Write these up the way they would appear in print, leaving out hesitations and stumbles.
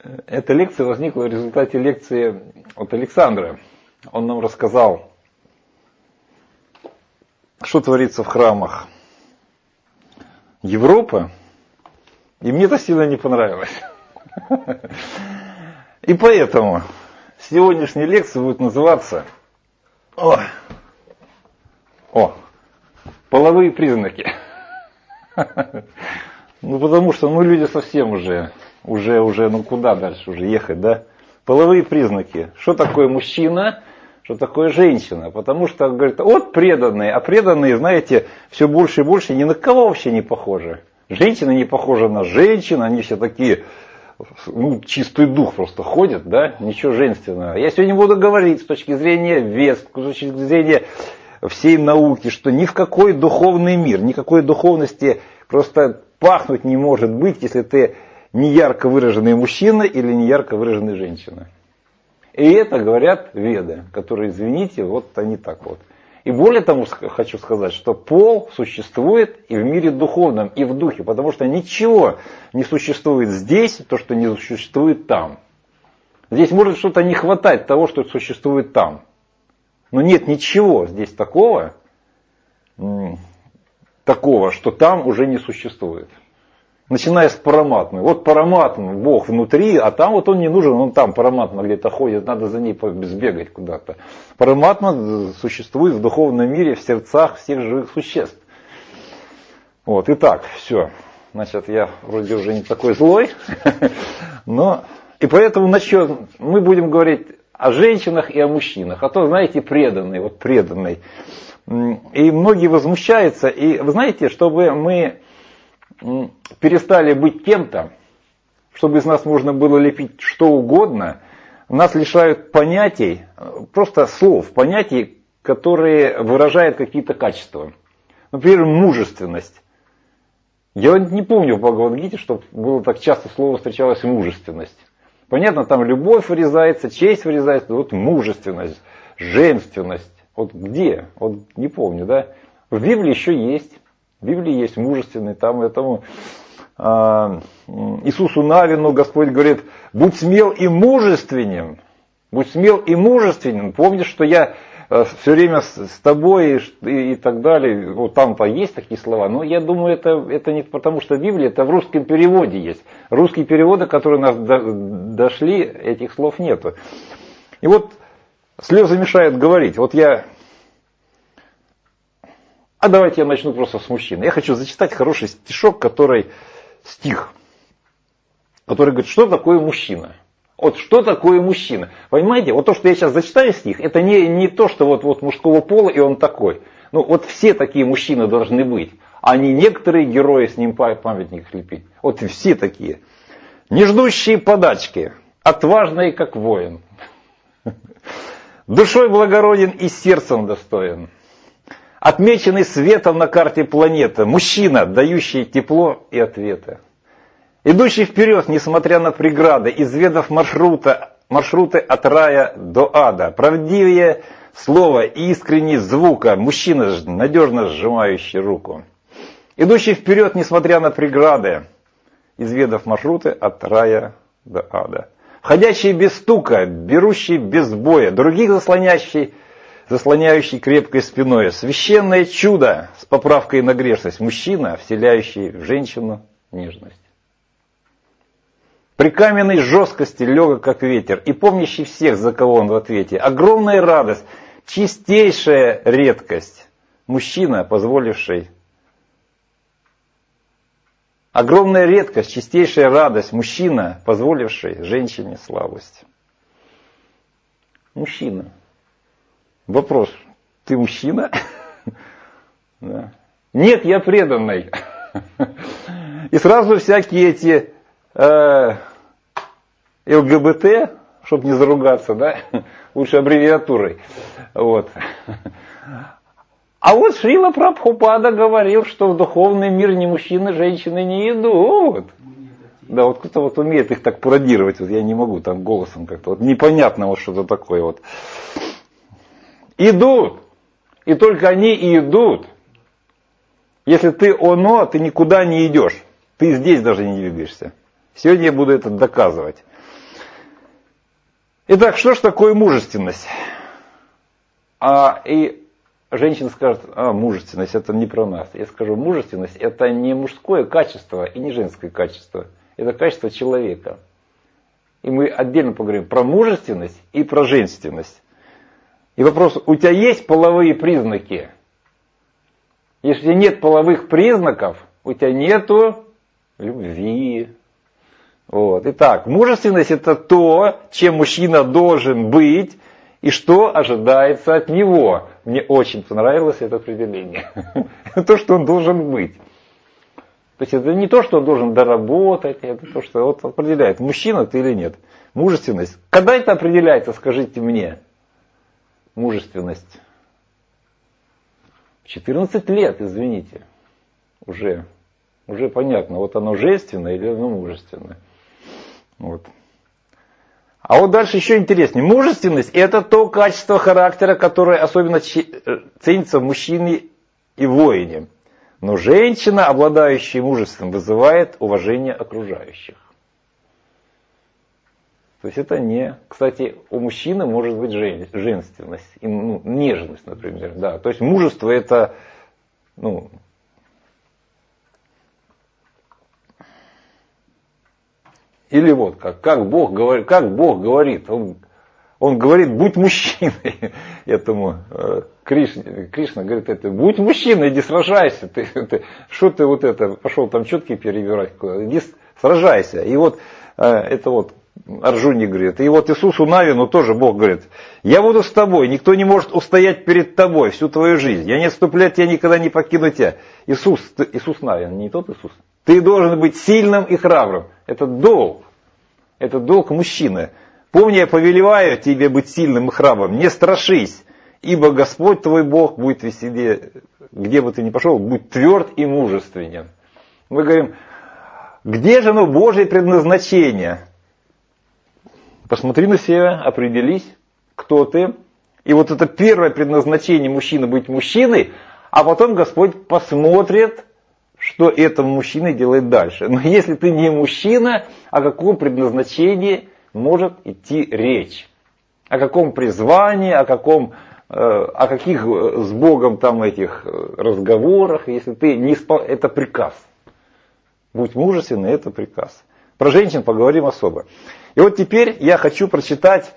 Эта лекция возникла в результате лекции от Александра. Он нам рассказал, что творится в храмах Европы, и мне это сильно не понравилось. И поэтому сегодняшняя лекция будет называться половые признаки. Ну, потому что, люди совсем уже, куда дальше уже ехать, да? Половые признаки. Что такое мужчина, что такое женщина? Потому что, говорят, преданные, а преданные, знаете, все больше и больше ни на кого вообще не похожи. Женщина не похожа на женщин, они все такие, чистый дух просто ходят, да? Ничего женственного. Я сегодня буду говорить с точки зрения вес, с точки зрения всей науки, что ни в какой духовный мир, никакой духовности просто пахнуть не может быть, если ты не ярко выраженный мужчина или не ярко выраженная женщина. И это говорят веды, которые, извините, вот они так вот. И более того, хочу сказать, что пол существует и в мире духовном, и в духе, потому что ничего не существует здесь, то, что не существует там. Здесь может что-то не хватать того, что существует там. Но нет ничего здесь такого, что там уже не существует. Начиная с параматмы. Вот параматма, Бог внутри, а там вот он не нужен, он там параматма где-то ходит, надо за ней сбегать куда-то. Параматма существует в духовном мире, в сердцах всех живых существ. Вот, итак, все. Значит, я вроде уже не такой злой, но и поэтому мы будем говорить о женщинах и о мужчинах. А то, знаете, преданный. И многие возмущаются. И вы знаете, чтобы мы перестали быть кем-то, чтобы из нас можно было лепить что угодно, нас лишают понятий, просто слов, понятий, которые выражают какие-то качества. Например, мужественность. Я не помню в Бхагавад-гите, чтобы было так часто слово встречалось мужественность. Понятно, там любовь вырезается, честь вырезается, вот мужественность, женственность. Вот где? Вот не помню, да? В Библии еще есть. В Библии есть мужественный, там этому Иисусу Навину Господь говорит, будь смел и мужественен. Будь смел и мужественен. Помнишь, что я все время с тобой и так далее. Вот там-то есть такие слова. Но я думаю, это не потому, что в Библии, это в русском переводе есть. Русские переводы, которые нас дошли, этих слов нету. И вот слезы мешают говорить. Давайте я начну просто с мужчины. Я хочу зачитать хороший стих, который говорит, что такое мужчина. Вот что такое мужчина? Понимаете, вот то, что я сейчас зачитаю стих, это не то, что вот мужского пола и он такой. Вот все такие мужчины должны быть, а не некоторые герои с ним памятник лепить. Вот все такие. Не ждущие подачки, отважные как воин. Душой благороден и сердцем достоин. Отмеченный светом на карте планеты. Мужчина, дающий тепло и ответы. Идущий вперед, несмотря на преграды, изведав маршруты от рая до ада. Правдивее слова и искренне звука. Мужчина, надежно сжимающий руку. Идущий вперед, несмотря на преграды, изведав маршруты от рая до ада. Входящий без стука, берущий без боя, других заслоняющий крепкой спиной. Священное чудо с поправкой на грешность. Мужчина, вселяющий в женщину нежность. При каменной жесткости легок как ветер и помнящий всех, за кого он в ответе. Огромная радость, чистейшая редкость. Мужчина, позволивший. Огромная редкость, чистейшая радость. Мужчина, позволивший женщине слабость. Мужчина. Вопрос, ты мужчина? Да. Нет, я преданный. И сразу всякие эти ЛГБТ, чтобы не заругаться, да, лучше аббревиатурой. Вот. А вот Шрила Прабхупада говорил, что в духовный мир ни мужчины, женщины не идут. Да, вот кто-то умеет их так пародировать, я не могу там голосом как-то, непонятно что-то такое . Идут. И только они и идут. Если ты оно, ты никуда не идешь. Ты здесь даже не двигаешься. Сегодня я буду это доказывать. Итак, что же такое мужественность? И женщина скажет, мужественность это не про нас. Я скажу, мужественность это не мужское качество и не женское качество. Это качество человека. И мы отдельно поговорим про мужественность и про женственность. И вопрос, у тебя есть половые признаки? Если у тебя нет половых признаков, у тебя нету любви. Вот. Итак, мужественность это то, чем мужчина должен быть и что ожидается от него. Мне очень понравилось это определение. То, что он должен быть. То есть это не то, что он должен доработать, это то, что вот определяет, мужчина ты или нет. Мужественность. Когда это определяется, скажите мне? Мужественность. 14 лет, извините. Уже понятно, вот оно женственное или оно мужественное. Вот. А вот дальше еще интереснее. Мужественность это то качество характера, которое особенно ценится в мужчине и воине. Но женщина, обладающая мужеством, вызывает уважение окружающих. То есть это не... Кстати, у мужчины может быть женственность, нежность, например. Да. То есть мужество это... Или вот как Бог говорит. Он говорит, будь мужчиной. Этому Кришна говорит, будь мужчиной, иди сражайся. Что ты вот это, пошел там четки перебирать, иди сражайся. И вот это вот Арджуне говорит. И вот Иисусу Навину тоже Бог говорит, я буду с тобой, никто не может устоять перед тобой всю твою жизнь. Я не отступлю от тебя, никогда не покину тебя. Иисус Навин, не тот Иисус. Ты должен быть сильным и храбрым. Это долг. Это долг мужчины. Помни, я повелеваю тебе быть сильным и храбрым. Не страшись, ибо Господь твой Бог будет везде, где бы ты ни пошел, будь тверд и мужественен. Мы говорим, где же оно Божье предназначение? Посмотри на себя, определись, кто ты. И вот это первое предназначение мужчины быть мужчиной, а потом Господь посмотрит, что этому мужчина делает дальше. Но если ты не мужчина, о каком предназначении может идти речь? О каком призвании, о каких с Богом там этих разговорах, если ты не это приказ. Будь мужественный, это приказ. Про женщин поговорим особо. И вот теперь я хочу прочитать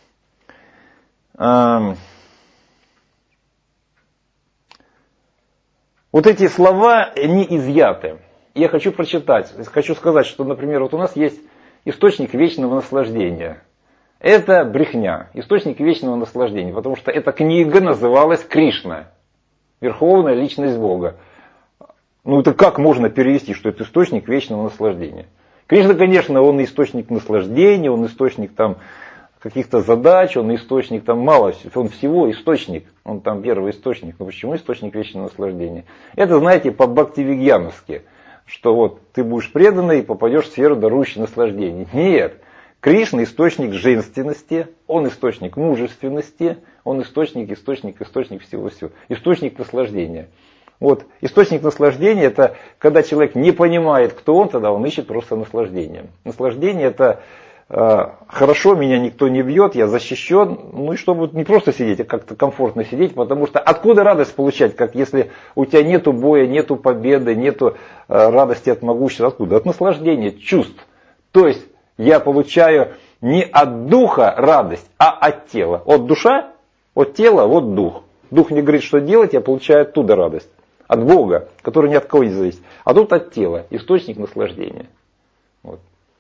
вот эти слова, они изъяты. Я хочу прочитать, хочу сказать, что, например, вот у нас есть источник вечного наслаждения. Это брехня, источник вечного наслаждения, потому что эта книга называлась Кришна, Верховная Личность Бога. Это как можно перевести, что это источник вечного наслаждения? Кришна, конечно, он источник наслаждения, он источник там каких-то задач, он источник там мало, он всего источник, он там первый источник. Но почему источник вечного наслаждения? Это, знаете, по-бхактивигьяновски, что вот ты будешь преданный и попадешь в сферу дарующей наслаждения. Нет, Кришна источник женственности, он источник мужественности, он источник всего-всего, источник наслаждения. Вот источник наслаждения это когда человек не понимает, кто он, тогда он ищет просто наслаждение. Наслаждение это хорошо, меня никто не бьет, я защищен, и чтобы не просто сидеть, а как-то комфортно сидеть, потому что откуда радость получать, как если у тебя нету боя, нету победы, нету радости от могущества, откуда? От наслаждения, чувств. То есть я получаю не от духа радость, а от тела. От душа, от тела, от дух. Дух мне говорит, что делать, я получаю оттуда радость. От Бога, который ни от кого не зависит. А тут от тела, источник наслаждения. Вот.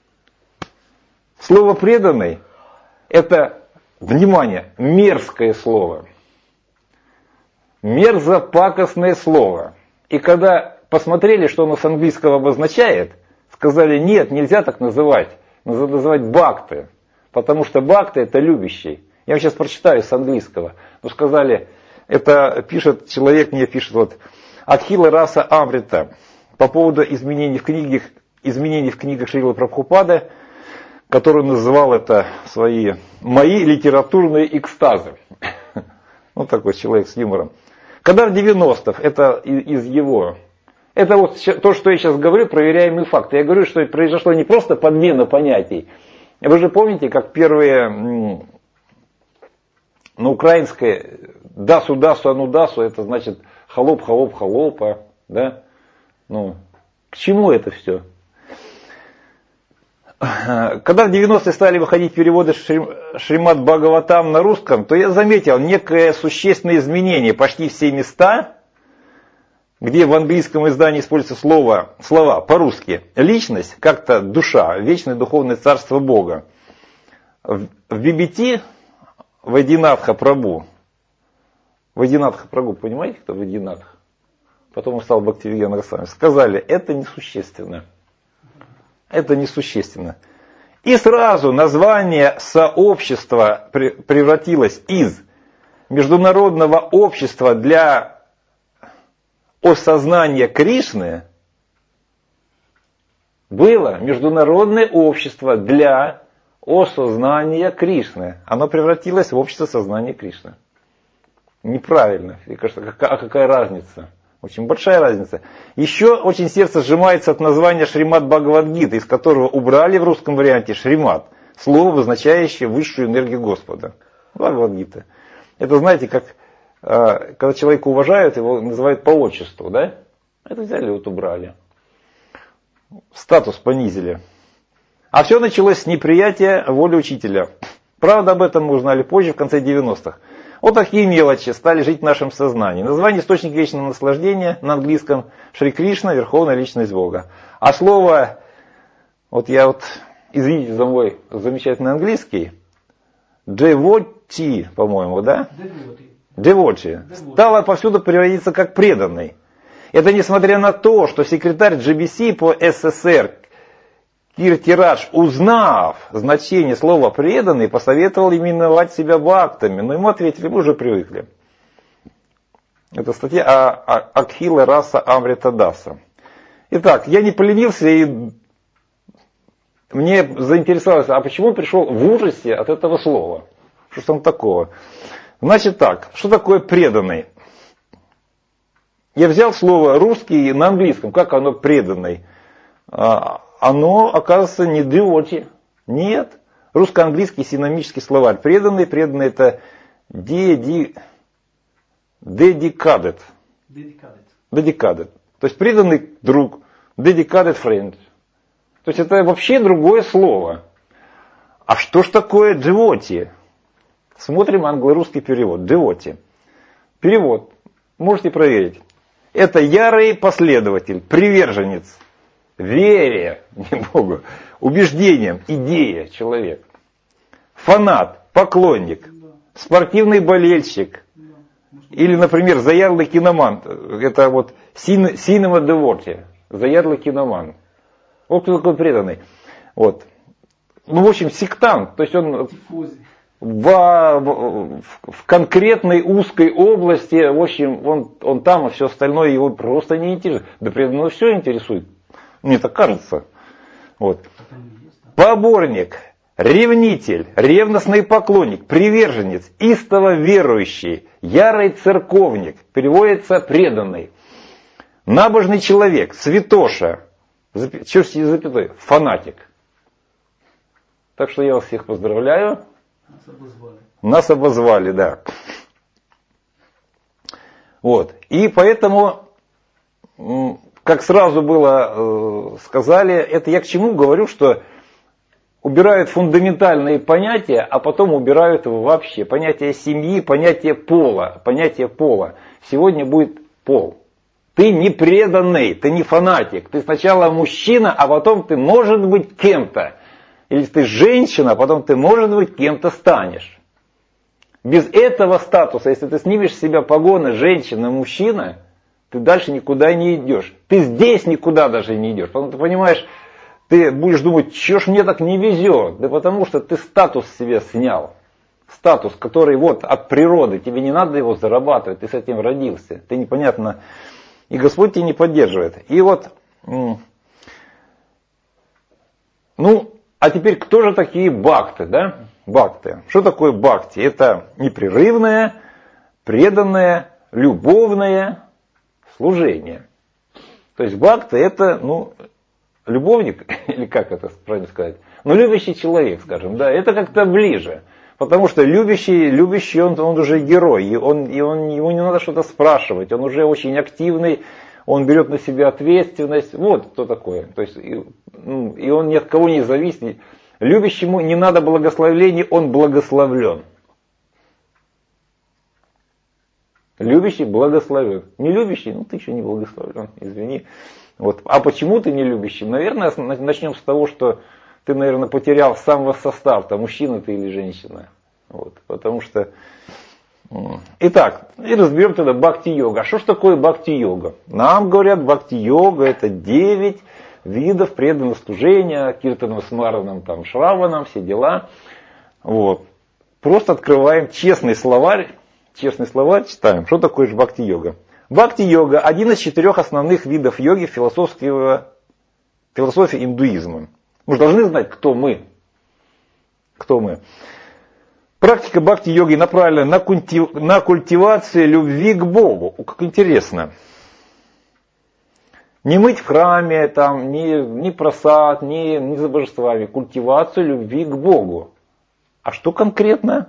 Слово преданный это, внимание, мерзкое слово. Мерзопакостное слово. И когда посмотрели, что оно с английского обозначает, сказали, нет, нельзя так называть. Надо называть бхакты. Потому что бхакты это любящий. Я вам сейчас прочитаю с английского. Но сказали, это пишет человек, мне пишет вот Адхила Раса Амрита по поводу изменений в книгах Шрилы Прабхупады, который называл это мои литературные экстазы. Вот такой человек с юмором. Когда в 90-х, это из его... Это вот то, что я сейчас говорю, проверяемые факты. Я говорю, что произошло не просто подмена понятий. Вы же помните, как первые на украинской дасу, дасу, ану дасу, это значит холоп, холоп, холопа, да? Ну, к чему это все? Когда в 90-е стали выходить переводы Шримад Бхагаватам на русском, то я заметил некое существенное изменение. Почти все места, где в английском издании используются слова по-русски, личность, как-то душа, вечное духовное царство Бога. В BBT, Вайдинатха Прабху, понимаете, кто Вайдинатха? Потом он стал Бхактивиген Госвами. Сказали, это несущественно. Это несущественно. И сразу название сообщества превратилось из Международного общества для осознания Кришны, было Международное общество для осознания Кришны. Оно превратилось в общество сознания Кришны. Неправильно. Мне кажется, какая разница? Очень большая разница. Еще очень сердце сжимается от названия Шримад Бхагавад-гиты, из которого убрали в русском варианте Шримад, слово, обозначающее высшую энергию Господа. Бхагавад-гита. Это, знаете, как когда человека уважают, его называют по отчеству, да? Это взяли, вот убрали. Статус понизили. А все началось с неприятия воли учителя. Правда, об этом мы узнали позже, в конце 90-х. Вот такие мелочи стали жить в нашем сознании. Название «Источник вечного наслаждения» на английском Шри Кришна, Верховная Личность Бога. А слово, извините за мой замечательный английский, devotee, по-моему, да? Devotee. Стало повсюду переводиться как преданный. Это несмотря на то, что секретарь GBC по СССР Киртирадж, узнав значение слова «преданный», посоветовал именовать себя бхактами. Но ему ответили, мы уже привыкли. Это статья Акхила Раса Амрита Даса. Итак, я не поленился и мне заинтересовалось, а почему он пришел в ужасе от этого слова? Что там такого? Значит так, что такое преданный? Я взял слово русский на английском, как оно преданный? Оно, оказывается, не devotee. Нет. Русско-английский синонимический словарь. Преданный это dedicated. Dedicated. То есть преданный друг. Dedicated friend. То есть это вообще другое слово. А что ж такое devotee? Смотрим англо-русский перевод. Devotee. Перевод. Можете проверить. Это ярый последователь, приверженец. Вере, не Богу, убеждением, идея человек. Фанат, поклонник, спортивный болельщик. Или, например, заядлый киноман. Это вот cinema devotee, заядлый киноман. Вот кто такой преданный. Вот. Ну, в общем, сектант. То есть он в конкретной узкой области, в общем, он там, а все остальное его просто не интересует. Да преданного все интересует. Мне так кажется. Вот. Поборник, ревнитель, ревностный поклонник, приверженец, истово верующий, ярый церковник, переводится преданный, набожный человек, святоша, запятой, фанатик. Так что я вас всех поздравляю. Нас обозвали, да. Вот. И поэтому, как сразу было сказали, это я к чему говорю, что убирают фундаментальные понятия, а потом убирают вообще понятие семьи, понятие пола. Понятие пола. Сегодня будет пол. Ты не преданный, ты не фанатик. Ты сначала мужчина, а потом ты, может быть, кем-то. Или ты женщина, а потом ты, может быть, кем-то станешь. Без этого статуса, если ты снимешь с себя погоны женщина-мужчина, ты дальше никуда не идешь. Ты здесь никуда даже не идешь. Потому что ты понимаешь, ты будешь думать, что ж мне так не везет. Да потому что ты статус себе снял. Статус, который вот от природы, тебе не надо его зарабатывать, ты с этим родился. Ты непонятно, и Господь тебя не поддерживает. И вот, а теперь кто же такие бхакты, да? Бхакты. Что такое бхакти? Это непрерывное, преданное, любовное служение. То есть бхакта это, любовник, или как это правильно сказать, любящий человек, скажем, да, это как-то ближе. Потому что любящий он уже герой, ему не надо что-то спрашивать, он уже очень активный, он берет на себя ответственность. Вот кто такой. То есть, и он ни от кого не зависит. Любящему не надо благословения, он благословлен. Любящий благословен. Не любящий, ты еще не благословлен, извини. Вот. А почему ты не любящий? Наверное, начнем с того, что ты, наверное, потерял с самого состава, мужчина ты или женщина. Вот. Потому что... Итак, и разберем тогда бхакти-йога. А что ж такое бхакти-йога? Нам говорят, бхакти-йога это 9 видов преданного служения, киртаном, смараном, шраваном, все дела. Вот. Просто открываем честный словарь читаем. Что такое же бхакти-йога? Бхакти-йога один из 4 основных видов йоги философии индуизма. Мы же должны знать, кто мы. Кто мы. Практика бхакти-йоги направлена на культивацию любви к Богу. Как интересно. Не мыть в храме, не просад, не за божествами. Культивацию любви к Богу. А что конкретно?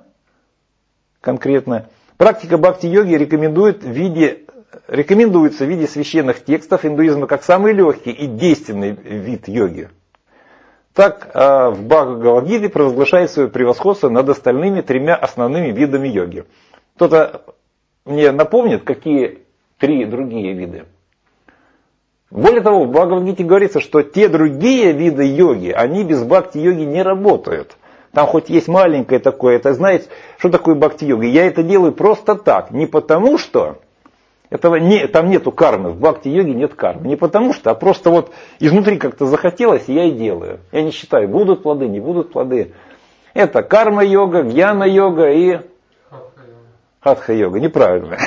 Практика бхакти-йоги рекомендуется в виде священных текстов индуизма как самый легкий и действенный вид йоги. Так в Бхагавад-гите провозглашает свое превосходство над остальными 3 основными видами йоги. Кто-то мне напомнит, какие 3 другие виды? Более того, в Бхагавад-гите говорится, что те другие виды йоги, они без бхакти-йоги не работают. Там хоть есть маленькое такое, это знаете, что такое бхакти-йога? Я это делаю просто так, не потому что... там нету кармы, в бхакти-йоге нет кармы. Не потому что, а просто вот изнутри как-то захотелось, и я и делаю. Я не считаю, будут плоды, не будут плоды. Это карма-йога, гьяна-йога и хатха-йога. Неправильно.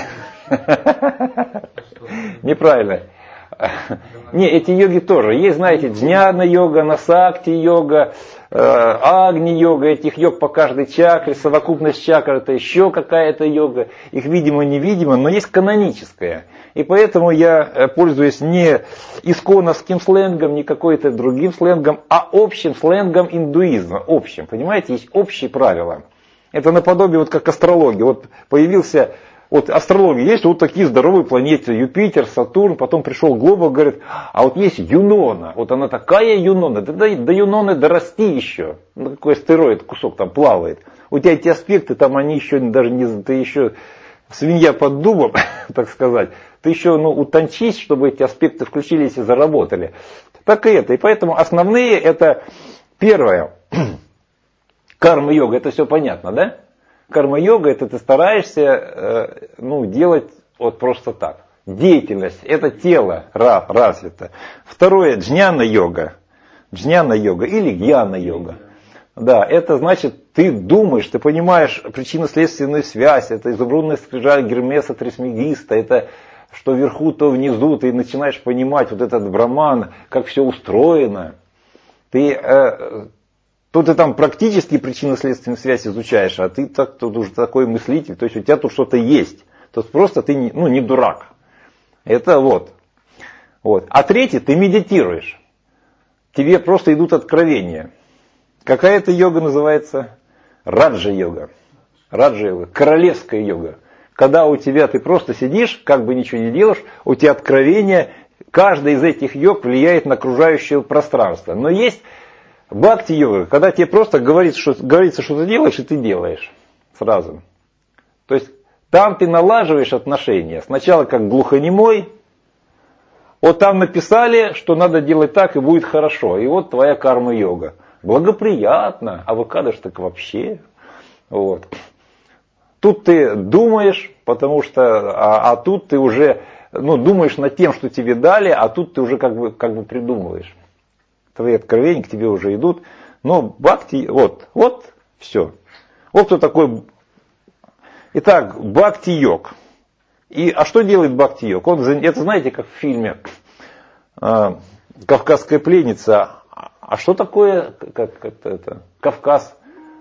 Неправильно. Не, эти йоги тоже. Есть, знаете, джняна-йога, насакти-йога, агни-йога, этих йог по каждой чакре, совокупность чакр, это еще какая-то йога. Их видимо-невидимо, но есть каноническая. И поэтому я пользуюсь не исконовским сленгом, не какой-то другим сленгом, а общим сленгом индуизма. Общим, понимаете, есть общие правила. Это наподобие, вот как астрология. Вот появился... Вот астрология, есть вот такие здоровые планеты, Юпитер, Сатурн, потом пришел Глобал, говорит, а вот есть Юнона, вот она такая Юнона, до Юноны дорасти еще, какой астероид, кусок там плавает. У тебя эти аспекты, там они еще даже не, ты еще свинья под дубом, так сказать, ты еще утончись, чтобы эти аспекты включились и заработали. Так и это, и поэтому основные это первое, карма-йога, это все понятно, да? Карма-йога это ты стараешься делать вот просто так. Деятельность, это тело развито. Второе, джняна-йога. Джняна-йога или гьяна-йога. Да, это значит, ты думаешь, ты понимаешь причинно-следственную связь. Это изумрудная скрижаль Гермеса Трисмегиста. Это что вверху, то внизу. Ты начинаешь понимать вот этот браман, как все устроено. Тут ты там практически причинно-следственную связь изучаешь, а ты тут уже такой мыслитель, то есть у тебя тут что-то есть. То есть просто ты не дурак. Это вот. А третье, ты медитируешь. Тебе просто идут откровения. Какая это йога называется? Раджа-йога. Раджа-йога, королевская йога. Когда у тебя ты просто сидишь, как бы ничего не делаешь, у тебя откровения, каждая из этих йог влияет на окружающее пространство. Но есть бхакти-йога, когда тебе просто говорится, что ты делаешь, и ты делаешь сразу. То есть там ты налаживаешь отношения. Сначала как глухонемой. Вот там написали, что надо делать так, и будет хорошо. И вот твоя карма-йога. Благоприятно. А выкадыш так вообще. Вот. Тут ты думаешь, потому что... А тут ты уже думаешь над тем, что тебе дали, а тут ты уже как бы придумываешь. Твои откровения к тебе уже идут. Но бхакти, вот, все. Вот кто такой. Итак, бхакти-йог. А что делает бхакти-йог? Это знаете, как в фильме «Кавказская пленница». А что такое Кавказ?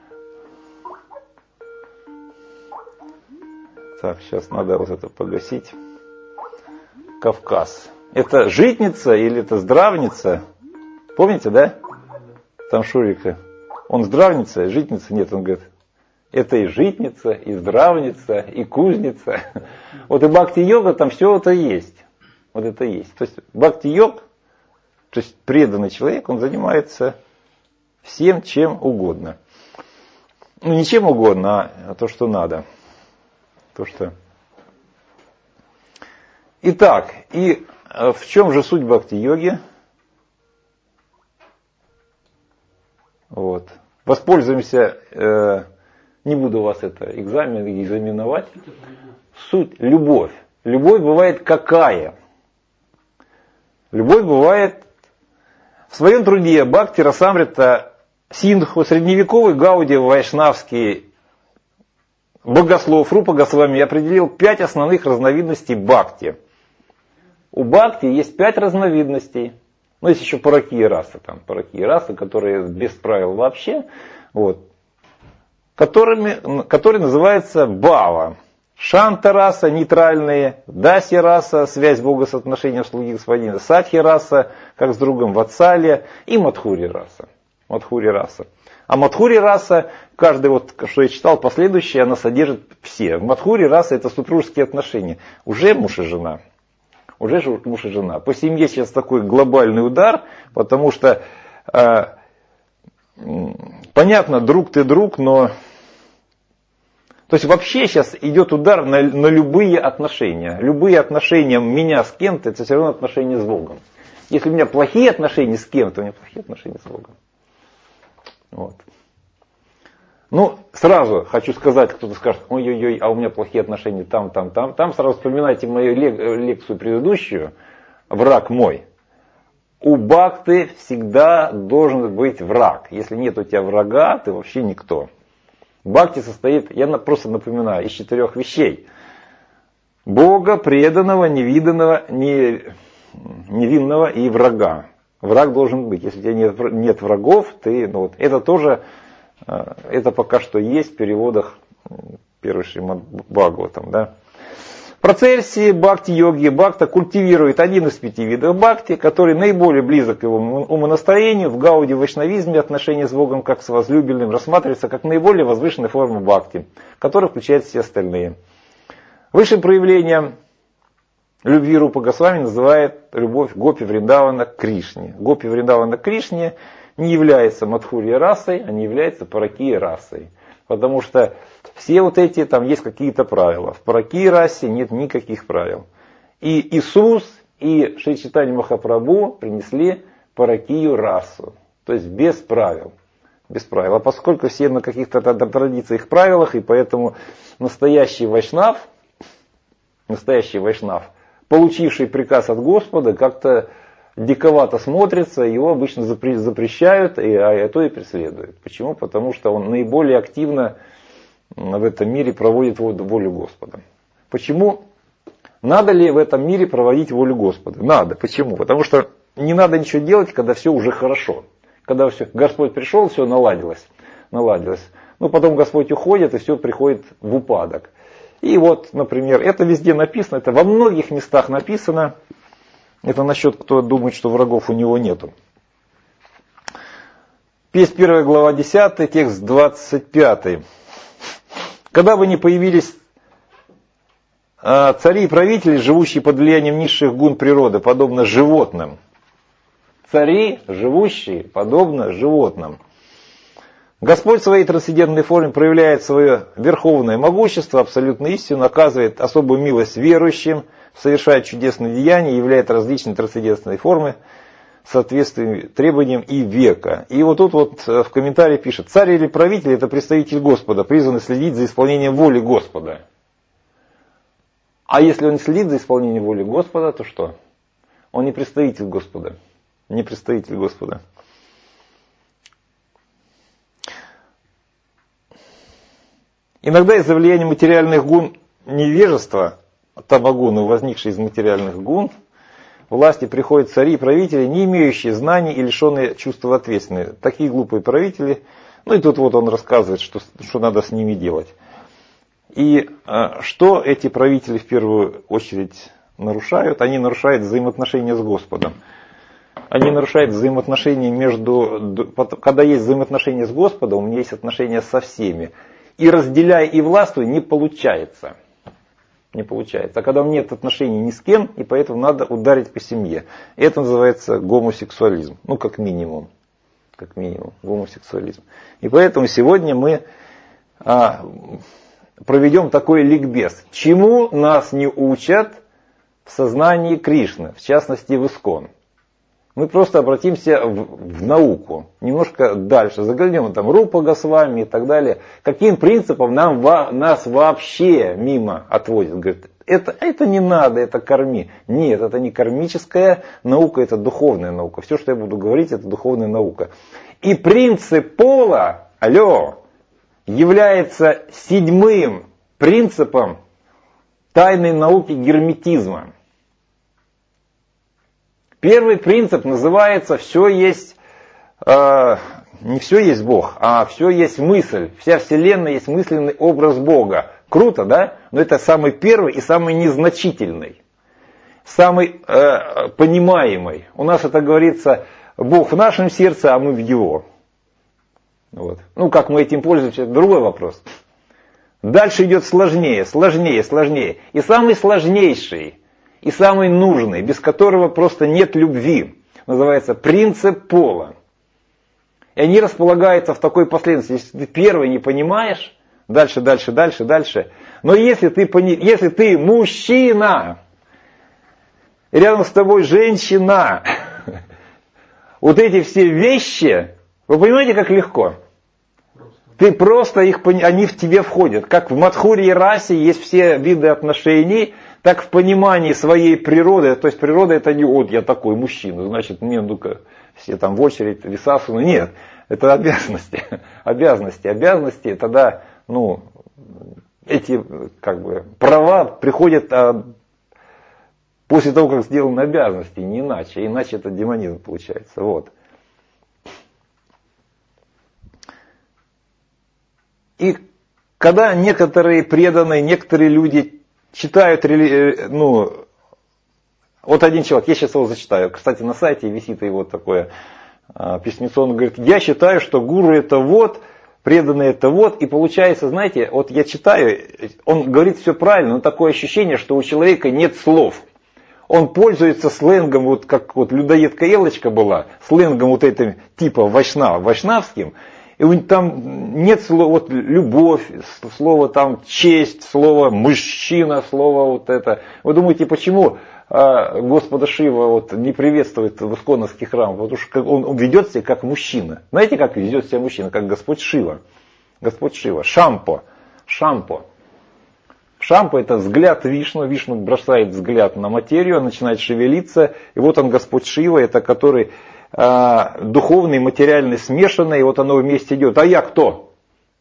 Так, сейчас надо вот это погасить. Кавказ. Это житница или это здравница? Помните, да? Там Шурика. Он здравница, житница нет. Он говорит, Это и житница, и здравница, и кузница. Вот и бхакти-йога, там все это есть. Вот это есть. То есть бхакти-йог, то есть преданный человек, он занимается всем, чем угодно. Ну, не чем угодно, а то, что надо. То, что... Итак, и в чем же суть бхакти-йоги? Вот. Воспользуемся, не буду вас это экзаменовать. Суть – любовь. Любовь бывает какая? Любовь бывает в своем труде Бхакти Расамрита Синдху, средневековый гаудия вайшнавский богослов Рупа Госвами определил 5 основных разновидностей бхакти. У бхакти есть 5 разновидностей. Ну, есть еще паракия раса, которые без правил вообще, вот, которые называются бхава. Шанта раса, нейтральные, даси раса, связь Бога с отношением слуги господина, садхи раса, как с другом, ватсалия, и мадхури раса. А мадхури раса, каждый, вот, что я читал, последующее, она содержит все. Мадхури раса — это супружеские отношения. Уже муж и жена. По семье сейчас такой глобальный удар, потому что, понятно, друг ты друг, но... То есть вообще сейчас идет удар на любые отношения. Любые отношения меня с кем-то, это все равно отношения с Богом. Если у меня плохие отношения с кем-то, у меня плохие отношения с Богом. Вот. Ну, сразу хочу сказать, кто-то скажет, ой-ой-ой, а у меня плохие отношения там. Сразу вспоминайте мою лекцию предыдущую, «Враг мой». У бхакты всегда должен быть враг. Если нет у тебя врага, ты вообще никто. Бхакти состоит, я просто напоминаю, из 4 вещей. Бога, преданного, невиданного, невинного и врага. Враг должен быть. Если у тебя нет врагов, ты, ну вот, это тоже, это пока что есть в переводах первый Шримад Бхагаватам. Да? В процессе бхакти-йоги Бхакта культивирует один из 5 видов бхакти, который наиболее близок к его умонастроению. В гауди вайшнавизме отношения с Богом как с возлюбленным рассматривается как наиболее возвышенная форма бхакти, которая включает все остальные. Высшим проявлением любви Рупа Госвами называет любовь Гопи Вриндавана к Кришне. Гопи Вриндавана к Кришне не является мадхурья расой, а не является паракия расой. Потому что все вот эти, там есть какие-то правила. В паракии расе нет никаких правил. И Иисус, и Шри Чайтанья Махапрабху принесли паракию расу. То есть без правил. Без правил. А поскольку все на каких-то традициях, правилах, и поэтому настоящий вайшнав, получивший приказ от Господа, как-то диковато смотрится, его обычно запрещают, а то и преследуют. Почему? Потому что он наиболее активно в этом мире проводит волю Господа. Почему? Надо ли в этом мире проводить волю Господа? Надо. Почему? Потому что не надо ничего делать, когда все уже хорошо. Когда все, Господь пришел, все наладилось. Ну, потом Господь уходит, и все приходит в упадок. И вот, например, это везде написано, это во многих местах написано. Это насчет, кто думает, что врагов у него нету. Песнь 1 глава 10, текст 25. Когда бы ни появились цари и правители, живущие под влиянием низших гун природы, подобно животным. Цари, живущие подобно животным. Господь в своей трансцендентной форме проявляет свое верховное могущество, абсолютную истину, оказывает особую милость верующим, совершает чудесные деяния, являет различные трансцендентные формы, соответствующие требованиям и века. И вот тут вот в комментарии пишет: царь или правитель — это представитель Господа, призванный следить за исполнением воли Господа. А если он не следит за исполнением воли Господа, то что? Он не представитель Господа. Не представитель Господа. Иногда из-за влияния материальных гун невежества, тамагуны, возникшие из материальных гун, власти приходят цари и правители, не имеющие знаний и лишенные чувства ответственности. Такие глупые правители, ну и тут вот он рассказывает, что надо с ними делать. И что эти правители в первую очередь нарушают? Они нарушают взаимоотношения с Господом. Они нарушают взаимоотношения между... Когда есть взаимоотношения с Господом, у меня есть отношения со всеми. и разделяй, и властвуй не получается. Не получается. А когда нет отношений ни с кем, и поэтому надо ударить по семье. Это называется гомосексуализм. Ну, как минимум. Как минимум. Гомосексуализм. И поэтому сегодня мы проведем такой ликбез. Чему нас не учат в сознании Кришны, в частности в ИСККОН. Мы просто обратимся в науку, немножко дальше, заглянем там Рупа Госвами и так далее. Каким принципом нас вообще мимо отводят? Говорит, это не надо, это карми. Нет, это не кармическая наука, это духовная наука. Все, что я буду говорить, это духовная наука. И принцип пола, является 7-м принципом тайной науки герметизма. Первый принцип называется «все есть», не все есть Бог, а все есть мысль. Вся Вселенная есть мысленный образ Бога. Круто, да? Но это самый первый и самый незначительный. Самый понимаемый. У нас это говорится Бог в нашем сердце, а мы в Его. Вот. Ну, как мы этим пользуемся, это другой вопрос. Дальше идет сложнее, сложнее, сложнее. И самый сложнейший, и самый нужный, без которого просто нет любви, называется принцип пола. И они располагаются в такой последовательности. Если ты первый не понимаешь, дальше, дальше, дальше, дальше. Но если ты мужчина, и рядом с тобой женщина, вот эти все вещи, вы понимаете, как легко? Ты просто они в тебе входят. Как в Мадхурье расе есть все виды отношений, так в понимании своей природы. То есть природа это не вот я такой мужчина, значит мне ну-ка все там в очередь висасуны. Нет, это обязанности. Обязанности тогда, эти права приходят после того, как сделаны обязанности, не иначе. Иначе это демонизм получается. Вот. И когда некоторые преданные, некоторые люди читают, вот один человек, я сейчас его зачитаю, кстати, на сайте висит его такое письмецо, он говорит, я считаю, что гуру это вот, преданные это вот, и получается, знаете, вот я читаю, он говорит все правильно, но такое ощущение, что у человека нет слов. Он пользуется сленгом, вот как вот людоедка Элочка была, сленгом вот этим типа вайшнавским, и там нет слова вот, любовь, слова там честь, слово мужчина, слово вот это. Вы думаете, почему Господа Шива вот не приветствует в исконовских храмах? Потому что он ведет себя как мужчина. Знаете, как ведет себя мужчина? Как Господь Шива. Господь Шива. Шампо. Шампо это взгляд Вишну. Вишну бросает взгляд на материю, начинает шевелиться. И вот он Господь Шива, это который духовный, материальный смешанный, и вот оно вместе идет. А я кто?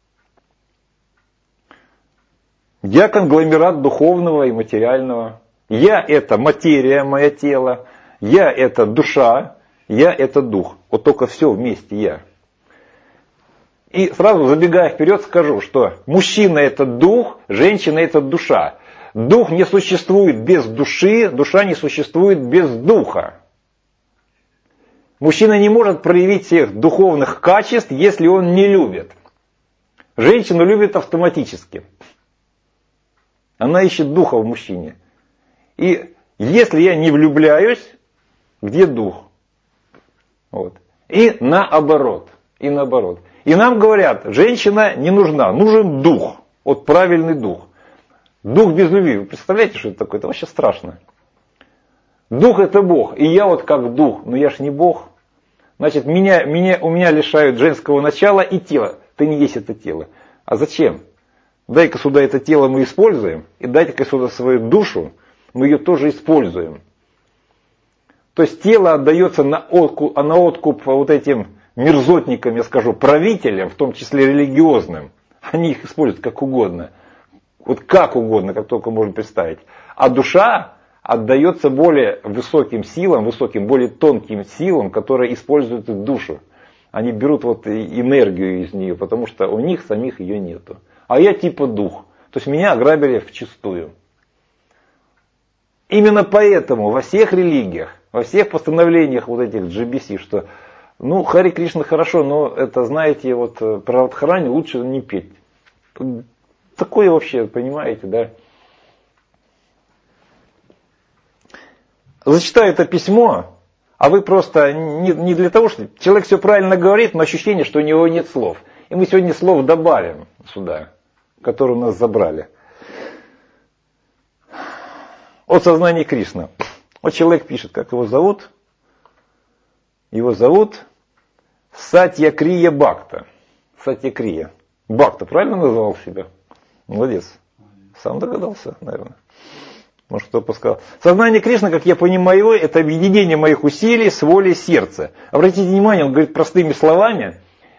Я конгломерат духовного и материального. Я это материя, мое тело. Я это душа. Я это дух. Вот только все вместе я. И сразу забегая вперед скажу, что мужчина это дух, женщина это душа. Дух не существует без души, душа не существует без духа. Мужчина не может проявить всех духовных качеств, если он не любит. Женщина любит автоматически. Она ищет духа в мужчине. И если я не влюбляюсь, где дух? Вот. И наоборот. И нам говорят, женщина не нужна, нужен дух. Вот правильный дух. Дух без любви. Вы представляете, что это такое? Это вообще страшно. Дух это Бог, и я вот как дух, но я ж не Бог. Значит, у меня лишают женского начала и тела. Ты не есть это тело. А зачем? Дай-ка сюда это тело мы используем, и дайте-ка сюда свою душу, мы ее тоже используем. То есть тело отдается на откуп вот этим мерзотникам, я скажу, правителям, в том числе религиозным. Они их используют как угодно. Вот как угодно, как только можно представить. А душа отдается более высоким силам, более тонким силам, которые используют душу. Они берут вот энергию из нее, потому что у них самих ее нету. А я типа дух. То есть меня ограбили вчистую. Именно поэтому во всех религиях, во всех постановлениях вот этих GBC, что Харе Кришна хорошо, но это, знаете, вот про Радхарани лучше не петь. такое вообще, понимаете, да? Зачитаю это письмо, а вы просто не для того, что человек все правильно говорит, но ощущение, что у него нет слов. И мы сегодня слов добавим сюда, которые у нас забрали. От сознания Кришны. Вот человек пишет, как его зовут? Его зовут Сатьякрия Бхакта. Сатьякрия. Бхакта, правильно назвал себя? Молодец. Сам догадался, наверное. Может, кто подсказал. Сознание Кришны, как я понимаю, это объединение моих усилий с волей сердца. Обратите внимание, он говорит простыми словами,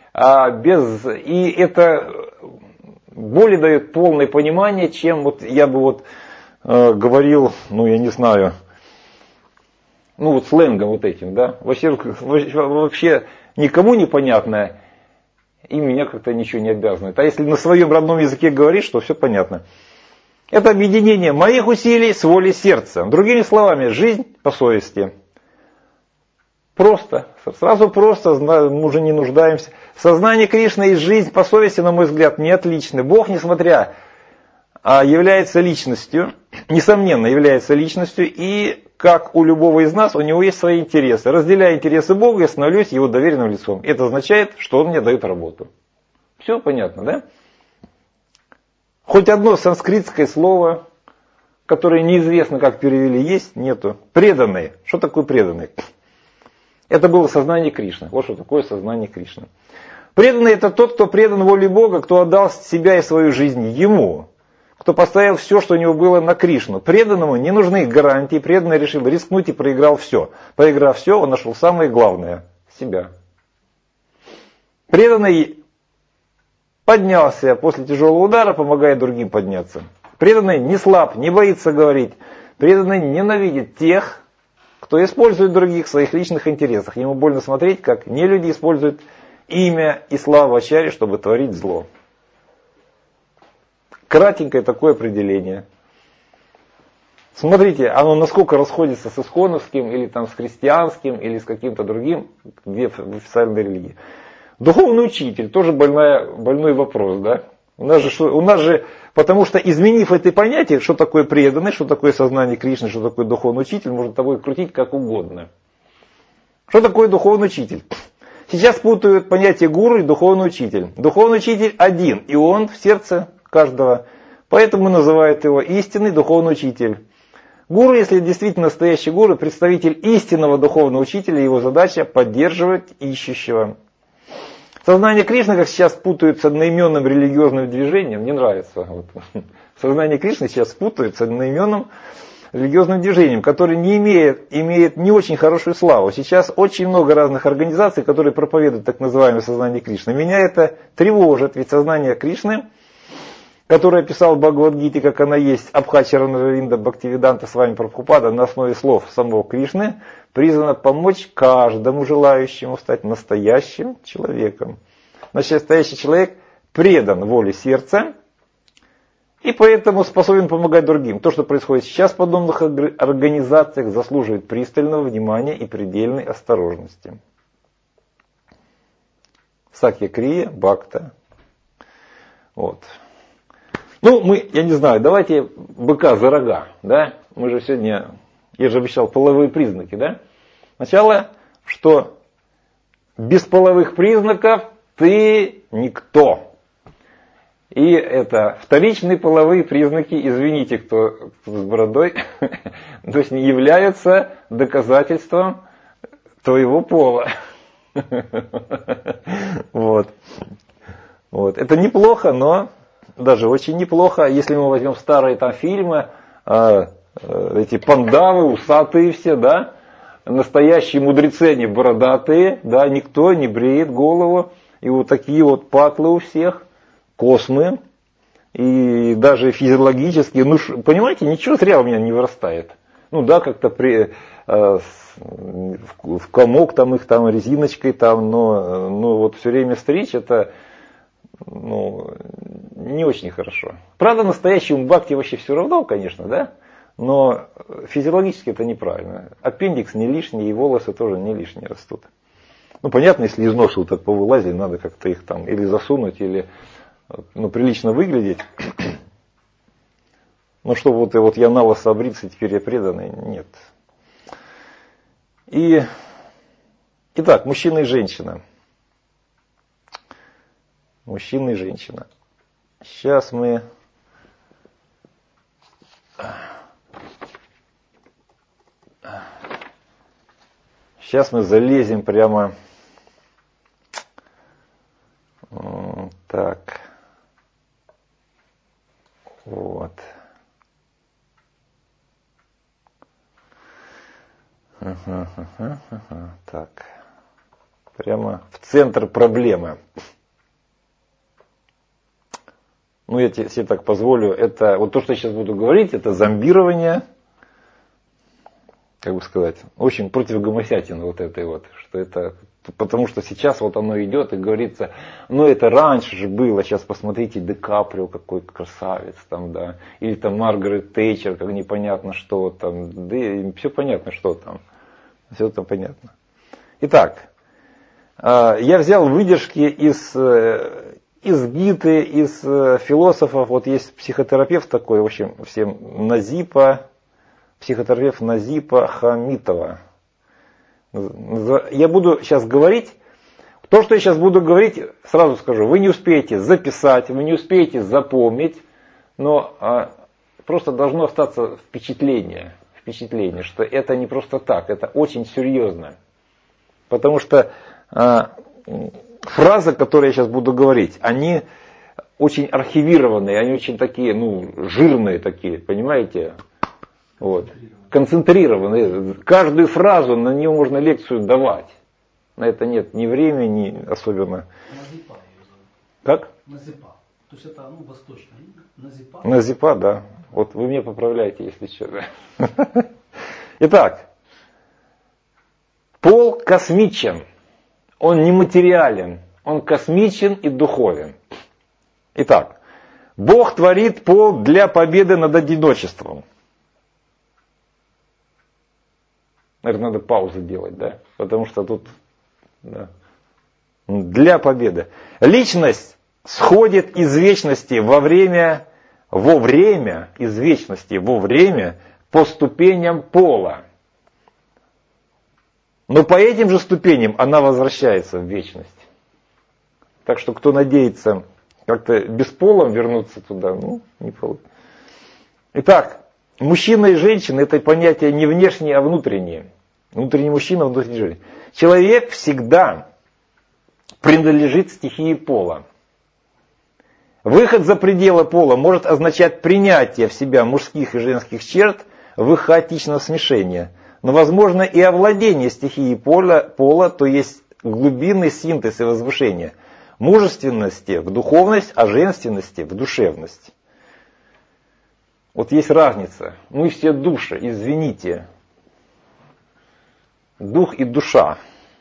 и это более дает полное понимание, чем вот я бы вот говорил, я не знаю, вот сленгом вот этим, да. Вообще никому непонятно, и меня как-то ничего не обязывает. А если на своем родном языке говоришь, то все понятно. Это объединение моих усилий с волей сердца. Другими словами, жизнь по совести. Просто, сразу просто, мы уже не нуждаемся. Сознание Кришны и жизнь по совести, на мой взгляд, не отличны. Бог, несмотря является личностью, несомненно является личностью, и как у любого из нас, у него есть свои интересы. Разделяя интересы Бога, я становлюсь его доверенным лицом. Это означает, что он мне дает работу. Все понятно, да? Хоть одно санскритское слово, которое неизвестно, как перевели, есть, нету. Преданный. Что такое преданный? Это было сознание Кришны. Вот что такое сознание Кришны. Преданный — это тот, кто предан воле Бога, кто отдал себя и свою жизнь Ему. Кто поставил все, что у него было, на Кришну. Преданному не нужны гарантии. Преданный решил рискнуть и проиграл все. Проиграв все, он нашел самое главное — себя. Преданный поднялся после тяжелого удара, помогает другим подняться. Преданный не слаб, не боится говорить. Преданный ненавидит тех, кто использует других в своих личных интересах. Ему больно смотреть, как нелюди используют имя и славу Ачарьи, чтобы творить зло. Кратенькое такое определение. Смотрите, оно насколько расходится с исхоновским, или там с христианским, или с каким-то другим, где в официальной религии. Духовный учитель, тоже больной вопрос, да? У нас же, потому что изменив это понятие, что такое преданный, что такое сознание Кришны, что такое духовный учитель, можно тобой крутить как угодно. Что такое духовный учитель? Сейчас путают понятие гуру и духовный учитель. Духовный учитель один, и он в сердце каждого. Поэтому называют его истинный духовный учитель. Гуру, если действительно настоящий гуру, представитель истинного духовного учителя, его задача поддерживать ищущего. Сознание Кришны, как сейчас путают с одноименным религиозным движением, не нравится. Сознание Кришны сейчас путают с одноименным религиозным движением, которое имеет не очень хорошую славу. Сейчас очень много разных организаций, которые проповедуют так называемое сознание Кришны. Меня это тревожит, ведь сознание Кришны, которое описал в Бхагавад-гите, как она есть, Абхачаранавинда Бхактивиданта с вами Прабхупада, на основе слов самого Кришны, призвано помочь каждому желающему стать настоящим человеком. Значит, настоящий человек предан воле сердца и поэтому способен помогать другим. То, что происходит сейчас в подобных организациях, заслуживает пристального внимания и предельной осторожности. Сатьякрия Бхакта. Вот. Я не знаю, давайте быка за рога, да? Мы же сегодня, я же обещал половые признаки, да? Сначала, что без половых признаков ты никто. И это вторичные половые признаки, извините, кто с бородой, то есть не являются доказательством твоего пола. Вот. Это неплохо, но даже очень неплохо, если мы возьмем старые там фильмы, эти пандавы, усатые все, да, настоящие мудрецы, они бородатые, да, никто не бреет голову, и вот такие вот патлы у всех, космы, и даже физиологически, понимаете, ничего зря у меня не вырастает. Как-то в комок там их там резиночкой там, но вот все время стричь это не очень хорошо. Правда, настоящему бхакти вообще все равно, конечно, да, но физиологически это неправильно. Аппендикс не лишний, и волосы тоже не лишние растут. Понятно, если из носа вот так повылазили, надо как-то их там или засунуть, или прилично выглядеть. Но чтобы вот я на лысо обриться, теперь я преданный, нет. Итак, мужчина и женщина. Мужчина и женщина. Сейчас мы залезем прямо. Так. Вот. Так. Прямо в центр проблемы. Я себе так позволю. Это вот то, что я сейчас буду говорить, это зомбирование, как бы сказать, очень против гомосятины вот этой вот, что это, потому что сейчас вот оно идет и говорится, это раньше же было, сейчас посмотрите, Ди Каприо какой красавец там, да, или там Маргарет Тэтчер, как непонятно что там, да и все понятно, что там, все там понятно. Итак, я взял выдержки из Гиты, из философов, вот есть психотерапевт такой, в общем, всем психотерапевт Назипа Хамитова. Я буду сейчас говорить, то, что я сейчас буду говорить, сразу скажу, вы не успеете записать, вы не успеете запомнить, но просто должно остаться впечатление, что это не просто так, это очень серьезно. Потому что фразы, которые я сейчас буду говорить, они очень архивированные, они очень такие, жирные такие, понимаете? Вот. Концентрированные. Каждую фразу, на нее можно лекцию давать. На это нет ни времени, ни особенно. Назипа. Как? Назипа. То есть это восточное имя. Назипа. Назипа, да. Вот вы меня поправляете, если что. Итак, пол космичен. Он нематериален, он космичен и духовен. Итак, Бог творит пол для победы над одиночеством. Наверное, надо паузу делать, да? Потому что тут для победы. Личность сходит из вечности во время по ступеням пола. Но по этим же ступеням она возвращается в вечность. Так что кто надеется как-то бесполым вернуться туда, не получится. Итак, мужчина и женщина — это понятие не внешнее, а внутреннее. Внутренний мужчина, внутренний женщина. Человек всегда принадлежит стихии пола. Выход за пределы пола может означать принятие в себя мужских и женских черт в их хаотичном смешении. Но возможно и овладение стихией пола, то есть глубинный синтез и возвышение. Мужественности в духовность, а женственности в душевность. Вот есть разница. Мы все души, извините. Дух и душа.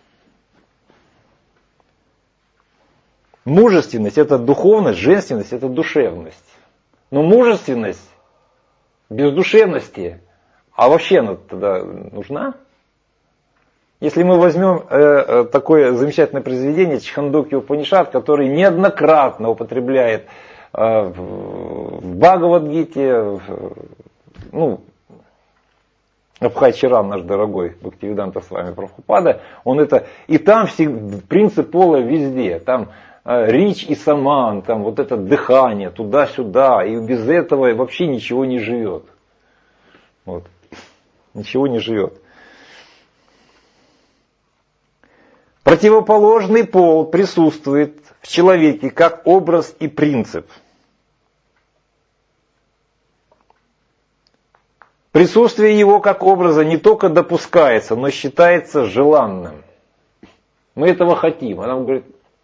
Мужественность — это духовность, женственность — это душевность. Но мужественность без душевности, а вообще она тогда нужна? Если мы возьмем такое замечательное произведение Чхандокья Упанишад, который неоднократно употребляет в Бхагавад-гите, Абхай-Чаран, наш дорогой Бхактивиданта с вами Прабхупада, он это, и там принцип пола везде, там рич и саман, там вот это дыхание туда-сюда, и без этого вообще ничего не живет. Вот. Ничего не живет. Противоположный пол присутствует в человеке как образ и принцип. Присутствие его как образа не только допускается, но считается желанным. Мы этого хотим. А нам говорит,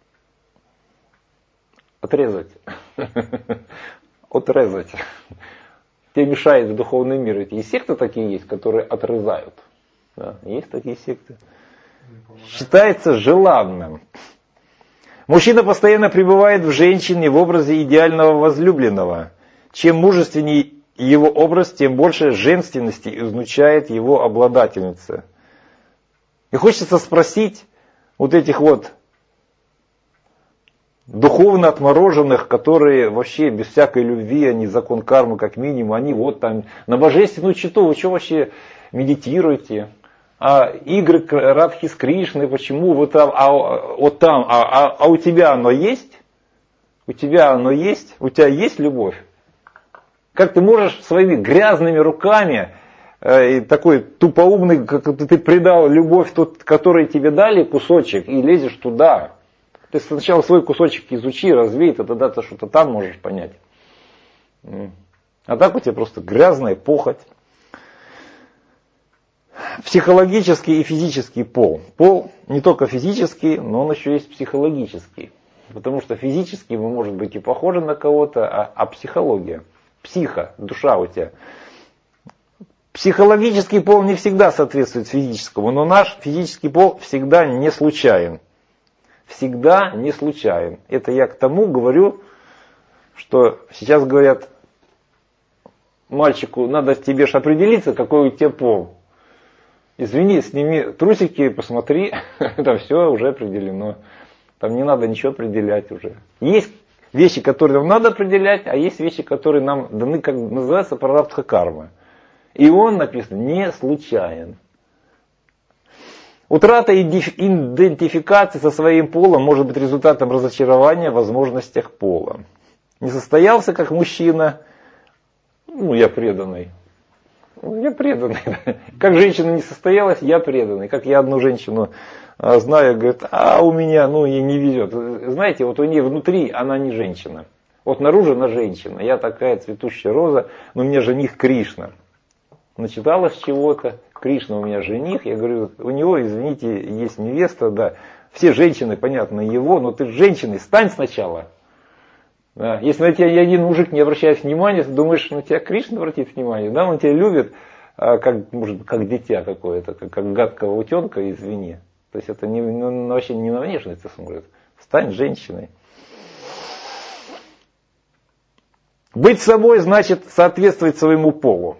отрезать. Отрезать. Тебе мешает в духовный мир идти. И секты такие есть, которые отрезают. Да, есть такие секты. Считается желанным. Мужчина постоянно пребывает в женщине в образе идеального возлюбленного. Чем мужественнее его образ, тем больше женственности излучает его обладательница. И хочется спросить вот этих вот духовно отмороженных, которые вообще без всякой любви, они закон кармы как минимум, они вот там на божественную читу, вы что вообще медитируете? А игры Радхи с Кришной, почему вы там, а у тебя оно есть? У тебя оно есть? У тебя есть любовь? Как ты можешь своими грязными руками, такой тупоумный, как ты предал любовь, тот, который тебе дали кусочек, и лезешь туда? Ты сначала свой кусочек изучи, развей, тогда ты что-то там можешь понять. А так у тебя просто грязная похоть. Психологический и физический пол. Пол не только физический, но он еще есть психологический. Потому что физически мы, может быть, и похожи на кого-то, а психология, психа, душа у тебя. Психологический пол не всегда соответствует физическому, но наш физический пол всегда не случайен. Всегда не случайен. Это я к тому говорю, что сейчас говорят, мальчику, надо тебе же определиться, какой у тебя пол. Извини, сними трусики, посмотри, там все уже определено. Там не надо ничего определять уже. Есть вещи, которые нам надо определять, а есть вещи, которые нам даны, как называется, прарабдха карма. И он написан не случайен. Утрата идентификации со своим полом может быть результатом разочарования в возможностях пола. Не состоялся как мужчина, я преданный. Я преданный. Как женщина не состоялась, я преданный. Как я одну женщину знаю, говорит, у меня, ей не везет. Знаете, вот у нее внутри она не женщина. Вот наружу она женщина. Я такая цветущая роза, но у меня жених Кришна. Начиталась чего-то. Кришна у меня жених. Я говорю, у него, извините, есть невеста, да. Все женщины, понятно, его, но ты женщиной стань сначала. Да. Если на тебя ни один мужик не обращает внимания, ты думаешь, на тебя Кришна обратит внимание, да, он тебя любит, как дитя какое-то, как гадкого утенка, извини. То есть это вообще не на внешность смотрит. Стань женщиной. Быть собой значит соответствовать своему полу.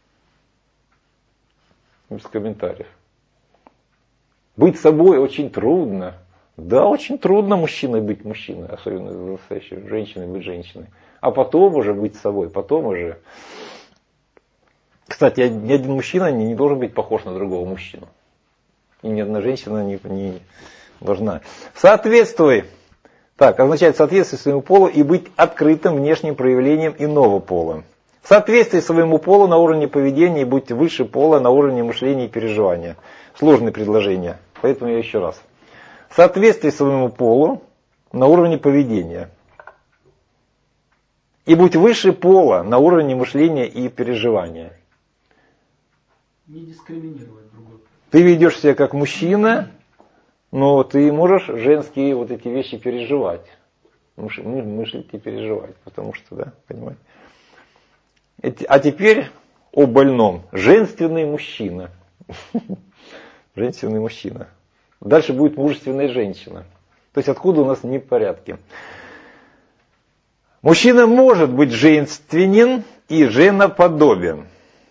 Без комментариев. Быть собой очень трудно. Да, очень трудно мужчиной быть мужчиной, особенно настоящей женщиной быть женщиной. А потом уже быть собой, потом уже. Кстати, ни один мужчина не должен быть похож на другого мужчину. И ни одна женщина не должна. Соответствуй. Так, означает соответствовать своему полу и быть открытым внешним проявлением иного пола. Соответствуй своему полу на уровне поведения и будь выше пола на уровне мышления и переживания. Сложные предложения, поэтому я еще раз. Соответствуй своему полу на уровне поведения. И будь выше пола на уровне мышления и переживания. Не дискриминировать другого. Ты ведешь себя как мужчина, но ты можешь женские вот эти вещи переживать. Мыслить и переживать. Потому что, да, понимаете. А теперь о больном. Женственный мужчина. Женственный мужчина. Дальше будет мужественная женщина. То есть откуда у нас непорядки. Мужчина может быть женственен и женоподобен.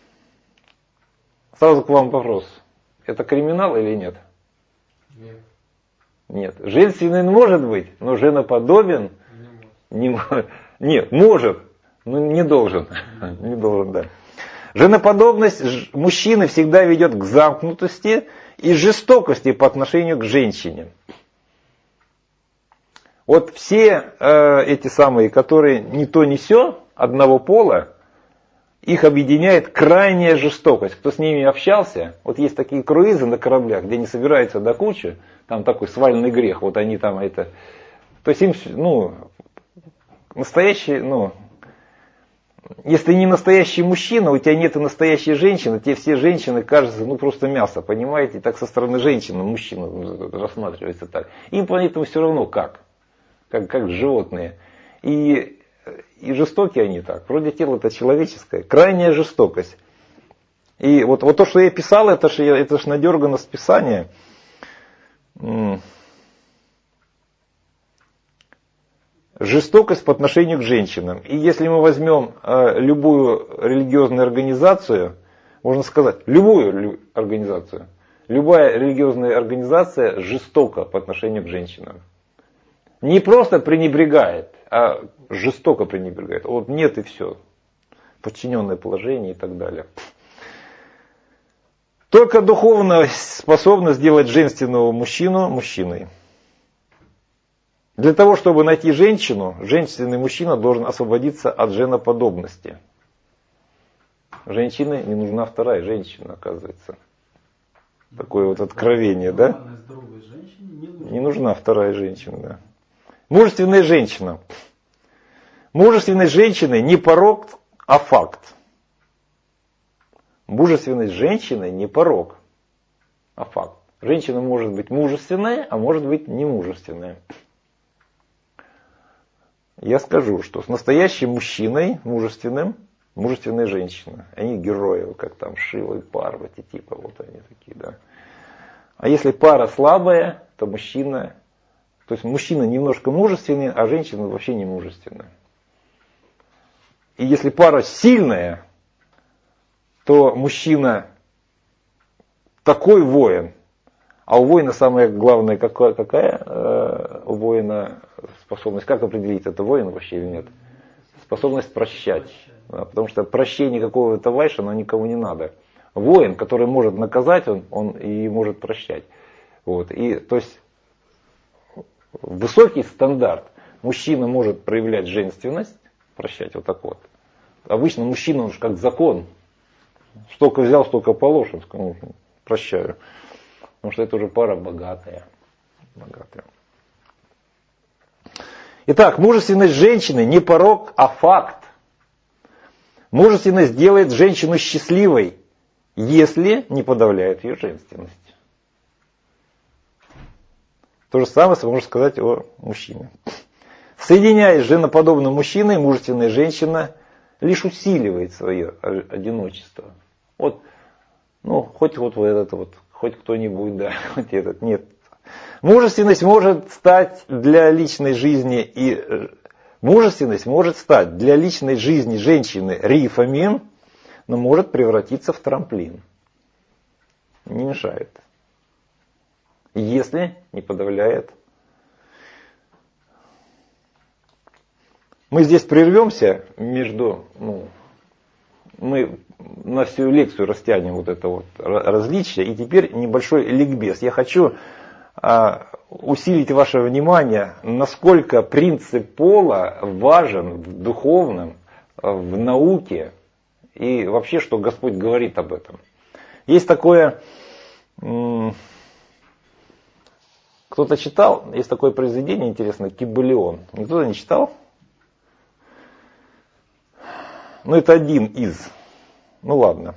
Сразу к вам вопрос. Это криминал или нет? Нет. Нет. Женственен может быть, но женоподобен не может. Нет, может, но не должен. Не должен, да. Женоподобность мужчины всегда ведет к замкнутости и жестокости по отношению к женщине. Вот все эти самые, которые ни то ни сё, одного пола, их объединяет крайняя жестокость. Кто с ними общался, вот есть такие круизы на кораблях, где они собираются до кучи, там такой свальный грех, вот они там это... То есть им, настоящий, если не настоящий мужчина, у тебя нет и настоящей женщины, тебе все женщины кажутся, просто мясо, понимаете? Так со стороны женщины мужчина рассматривается так. Им поэтому все равно как животные. И жестокие они так. Вроде тело это человеческое. Крайняя жестокость. И вот то, что я писал, это ж надергано с Писания. Жестокость по отношению к женщинам. И если мы возьмем любую религиозную организацию, можно сказать, любую организацию, любая религиозная организация жестока по отношению к женщинам. Не просто пренебрегает, а жестоко пренебрегает. Вот нет и все. Подчиненное положение и так далее. Только духовно способна сделать женственного мужчину мужчиной. Для того, чтобы найти женщину, женственный мужчина должен освободиться от женоподобности. Женщине не нужна вторая женщина, оказывается. Такое вот откровение, да? Не нужна вторая женщина, да. Мужественная женщина. Мужественной женщины не порок, а факт. Мужественность женщины не порок, а факт. Женщина может быть мужественная, а может быть немужественная. Я скажу, что с настоящим мужчиной, мужественным, мужественная женщина. Они герои, как там Шива и Парвати, типа вот они такие, да. А если пара слабая, то мужчина, то есть мужчина немножко мужественный, а женщина вообще не мужественная. И если пара сильная, то мужчина такой воин, а у воина самое главное, какая у воина способность, как определить, это воин вообще или нет? Способность прощать. Да, потому что прощение какого-то вайша, оно никому не надо. Воин, который может наказать, он и может прощать. Вот. И, то есть высокий стандарт. Мужчина может проявлять женственность, прощать вот так вот. Обычно мужчина, он же как закон. Столько взял, столько положил. Ну, прощаю. Потому что это уже пара богатая. Итак, мужественность женщины не порок, а факт. Мужественность делает женщину счастливой, если не подавляет ее женственность. То же самое можно сказать о мужчине. Соединяясь с женоподобным мужчиной, мужественная женщина лишь усиливает свое одиночество. Вот, ну, хоть вот этот вот, хоть кто-нибудь, да, хоть этот, нет. Мужественность может стать для личной жизни женщины рифами, но может превратиться в трамплин. Не мешает. Если не подавляет. Мы здесь прервемся мы на всю лекцию растянем вот это вот различие. И теперь небольшой ликбез. Я хочу усилить ваше внимание, насколько принцип пола важен в духовном, в науке и вообще, что Господь говорит об этом. Есть такое, кто-то читал, есть такое произведение интересное, Кибалион. Никто не читал? Ну, это один из. Ну, ладно.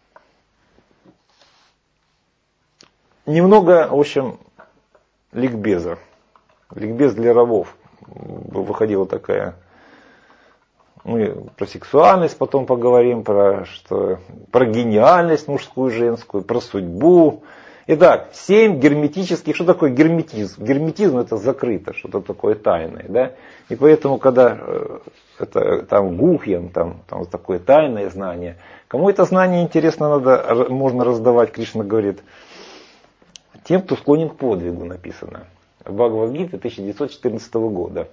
Немного, в общем, ликбеза. Ликбез для рабов. Выходила такая. Мы про сексуальность потом поговорим, про гениальность мужскую, женскую, про судьбу. Итак, 7 герметических. Что такое герметизм? Герметизм — это закрыто, что-то такое тайное. Да? И поэтому, когда это там гухьям, там вот такое тайное знание. Кому это знание интересно, можно раздавать, Кришна говорит. Тем, кто склонен к подвигу, написано. В Бхагавад-гите 1914 года.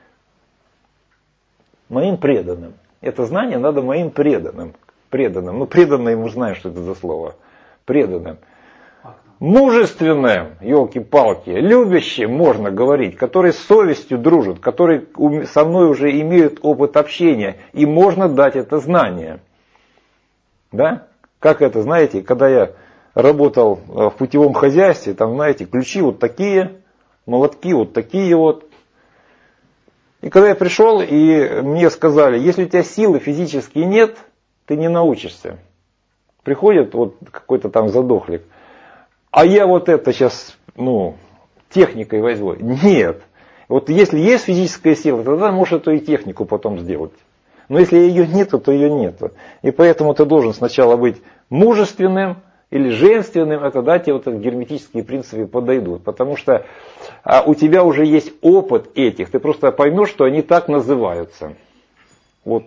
Моим преданным. Это знание надо моим преданным. Ну, преданные, мы знаем, что это за слово. Преданным. Мужественным, елки-палки, любящим, можно говорить, которые с совестью дружат, которые со мной уже имеют опыт общения, и можно дать это знание. Да? Как это, знаете, когда я работал в путевом хозяйстве, там, знаете, ключи вот такие, молотки вот такие вот. И когда я пришел, и мне сказали, если у тебя силы физически нет, ты не научишься. Приходит вот какой-то там задохлик. А я вот это сейчас, техникой возьму. Нет. Вот если есть физическая сила, тогда можешь эту и технику потом сделать. Но если ее нету, то ее нету. И поэтому ты должен сначала быть мужественным или женственным. Это, да, тебе вот эти герметические принципы подойдут. Потому что у тебя уже есть опыт этих. Ты просто поймешь, что они так называются. Вот.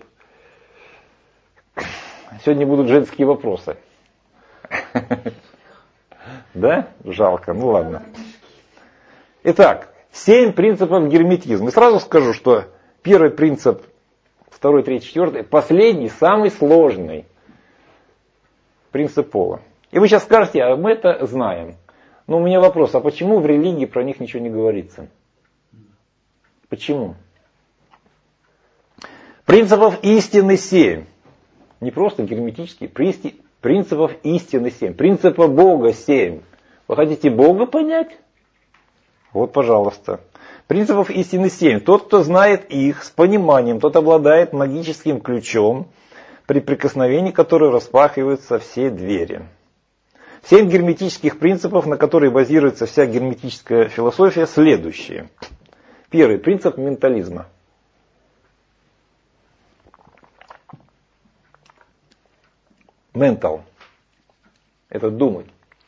Сегодня будут женские вопросы. Да? Жалко. Ну ладно. Итак, 7 принципов герметизма. И сразу скажу, что первый принцип, второй, третий, четвертый, последний, самый сложный. Принцип пола. И вы сейчас скажете, а мы это знаем. Но у меня вопрос, а почему в религии про них ничего не говорится? Почему? Принципов истины 7. Не просто герметические, принципов истины 7. Принципа Бога 7. Вы хотите Бога понять? Вот, пожалуйста. Принципов истины 7. Тот, кто знает их с пониманием, тот обладает магическим ключом, при прикосновении которого распахиваются все двери. 7 герметических принципов, на которые базируется вся герметическая философия, следующие. Первый принцип ментализма. Ментал. Это думать.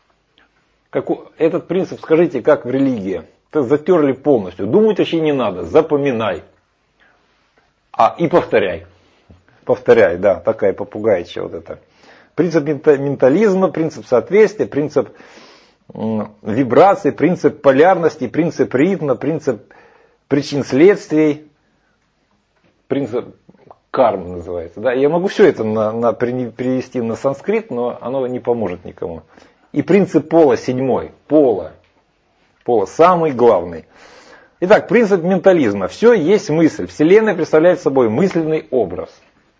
Этот принцип, скажите, как в религии. Это затерли полностью. Думать вообще не надо. Запоминай. И повторяй. Повторяй, да, такая попугайчья вот это. Принцип ментализма, принцип соответствия, принцип вибрации, принцип полярности, принцип ритма, принцип причин следствий, принцип кармы называется. Да? Я могу все это перевести на санскрит, но оно не поможет никому. И принцип пола 7. Пола самый главный. Итак, принцип ментализма. Все есть мысль. Вселенная представляет собой мысленный образ.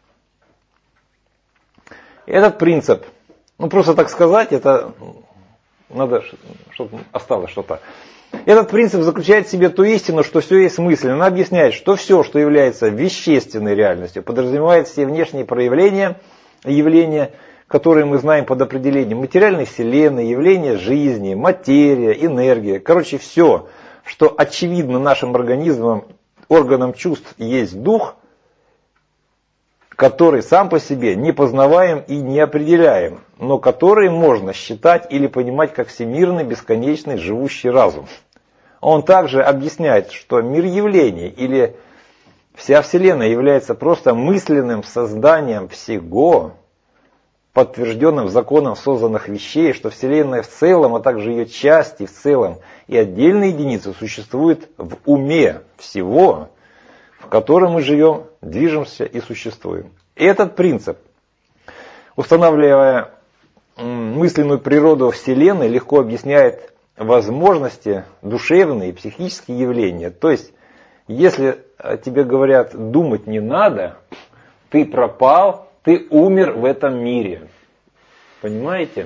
Этот принцип, просто так сказать, это надо, чтобы осталось что-то. Этот принцип заключает в себе ту истину, что все есть мысль. Она объясняет, что все, что является вещественной реальностью, подразумевает все внешние проявления, явления, которые мы знаем под определением материальной вселенной, явления жизни, материя, энергия. Короче, все, что очевидно нашим организмам, органам чувств, есть дух, который сам по себе не познаваем и не определяем, но который можно считать или понимать как всемирный, бесконечный, живущий разум. Он также объясняет, что мир явлений или вся Вселенная является просто мысленным созданием всего, подтвержденным законом созданных вещей, что Вселенная в целом, а также ее части в целом и отдельные единицы существуют в уме всего, в котором мы живем, движемся и существуем. Этот принцип, устанавливая мысленную природу Вселенной, легко объясняет возможности, душевные и психические явления. То есть, если тебе говорят, думать не надо, ты пропал, ты умер в этом мире. Понимаете?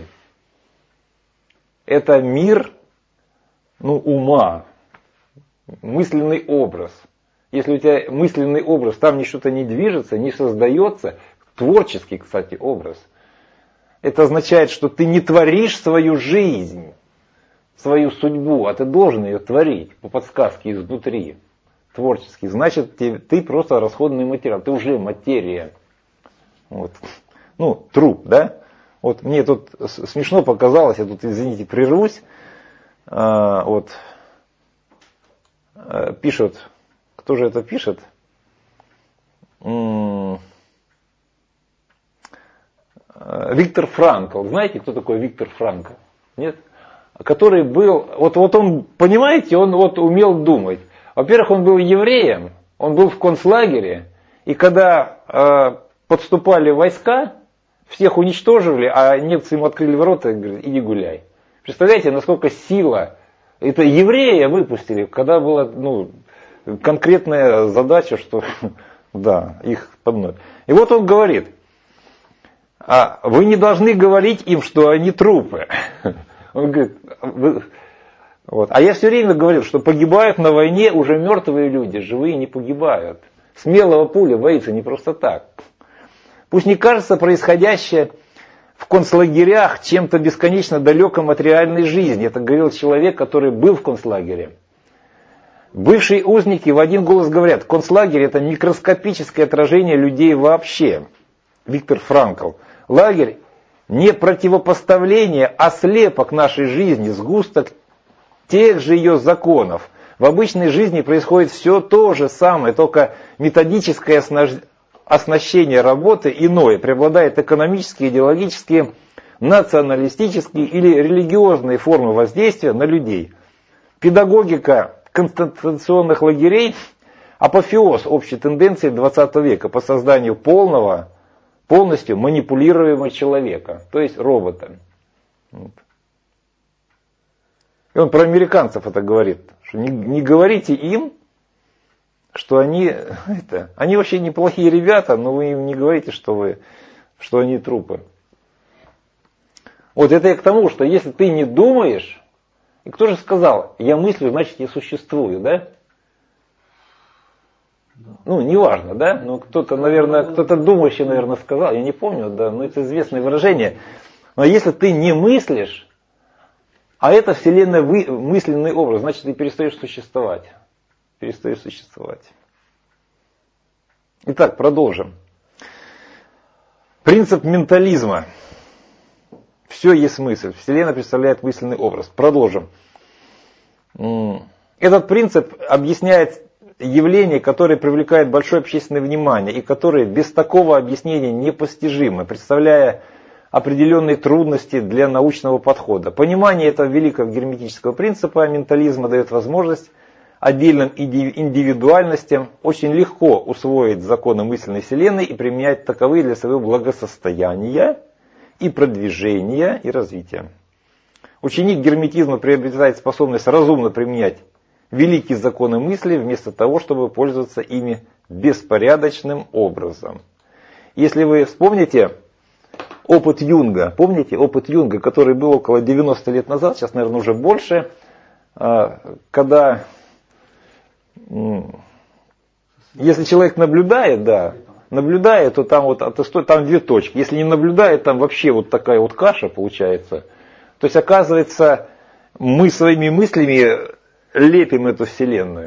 Это мир ума, мысленный образ. Если у тебя мысленный образ, там что-то не движется, не создается, творческий, кстати, образ, это означает, что ты не творишь свою жизнь, свою судьбу, а ты должен ее творить по подсказке изнутри, творчески. Значит, ты просто расходный материал, ты уже материя. Вот. Труп, да? Вот мне тут смешно показалось, я тут, извините, прервусь. Пишут. Кто же это пишет? Виктор Франкл. Знаете, кто такой Виктор Франкл? Нет? Который был, вот он, понимаете, он умел думать. Во-первых, он был евреем, он был в концлагере, и когда подступали войска, всех уничтожили, а немцы ему открыли ворота и говорят, иди гуляй. Представляете, насколько сила. Это еврея выпустили, когда была, конкретная задача, что да, их поднять. И вот он говорит, вы не должны говорить им, что они трупы. Он говорит, а я все время говорил, что погибают на войне уже мертвые люди, живые не погибают. Смелого пуля боится не просто так. Пусть не кажется происходящее в концлагерях чем-то бесконечно далеким от реальной жизни. Это говорил человек, который был в концлагере. Бывшие узники в один голос говорят, концлагерь это микроскопическое отражение людей вообще. Виктор Франкл. Лагерь не противопоставление, а слепок нашей жизни, сгусток тех же ее законов. В обычной жизни происходит все то же самое, только методическое оснащение работы иное. Преобладают экономические, идеологические, националистические или религиозные формы воздействия на людей. Педагогика концентрационных лагерей апофеоз общей тенденции 20 века по созданию полностью манипулируемого человека, то есть робота. Вот. И он про американцев это говорит, что не говорите им, что они вообще неплохие ребята, но вы им не говорите, что они трупы. Вот это я к тому, что если ты не думаешь, и кто же сказал, я мыслю, значит я существую, да? Ну, неважно, да? Ну, кто-то думающий, наверное, сказал, я не помню, да, но это известное выражение. Но если ты не мыслишь, а это вселенная мысленный образ, значит ты перестаешь существовать. Итак, продолжим. Принцип ментализма. Все есть мысль. Вселенная представляет мысленный образ. Продолжим. Этот принцип объясняет явления, которые привлекают большое общественное внимание и которые без такого объяснения непостижимы, представляя определенные трудности для научного подхода. Понимание этого великого герметического принципа ментализма дает возможность отдельным индивидуальностям очень легко усвоить законы мысленной вселенной и применять таковые для своего благосостояния и продвижения и развития. Ученик герметизма приобретает способность разумно применять великие законы мысли вместо того, чтобы пользоваться ими беспорядочным образом. Если вы вспомните опыт Юнга, который был около 90 лет назад, сейчас, наверное, уже больше, когда, если человек наблюдает, то там две точки. Если не наблюдает, там вообще вот такая вот каша получается. То есть, оказывается, мы своими мыслями лепим эту вселенную.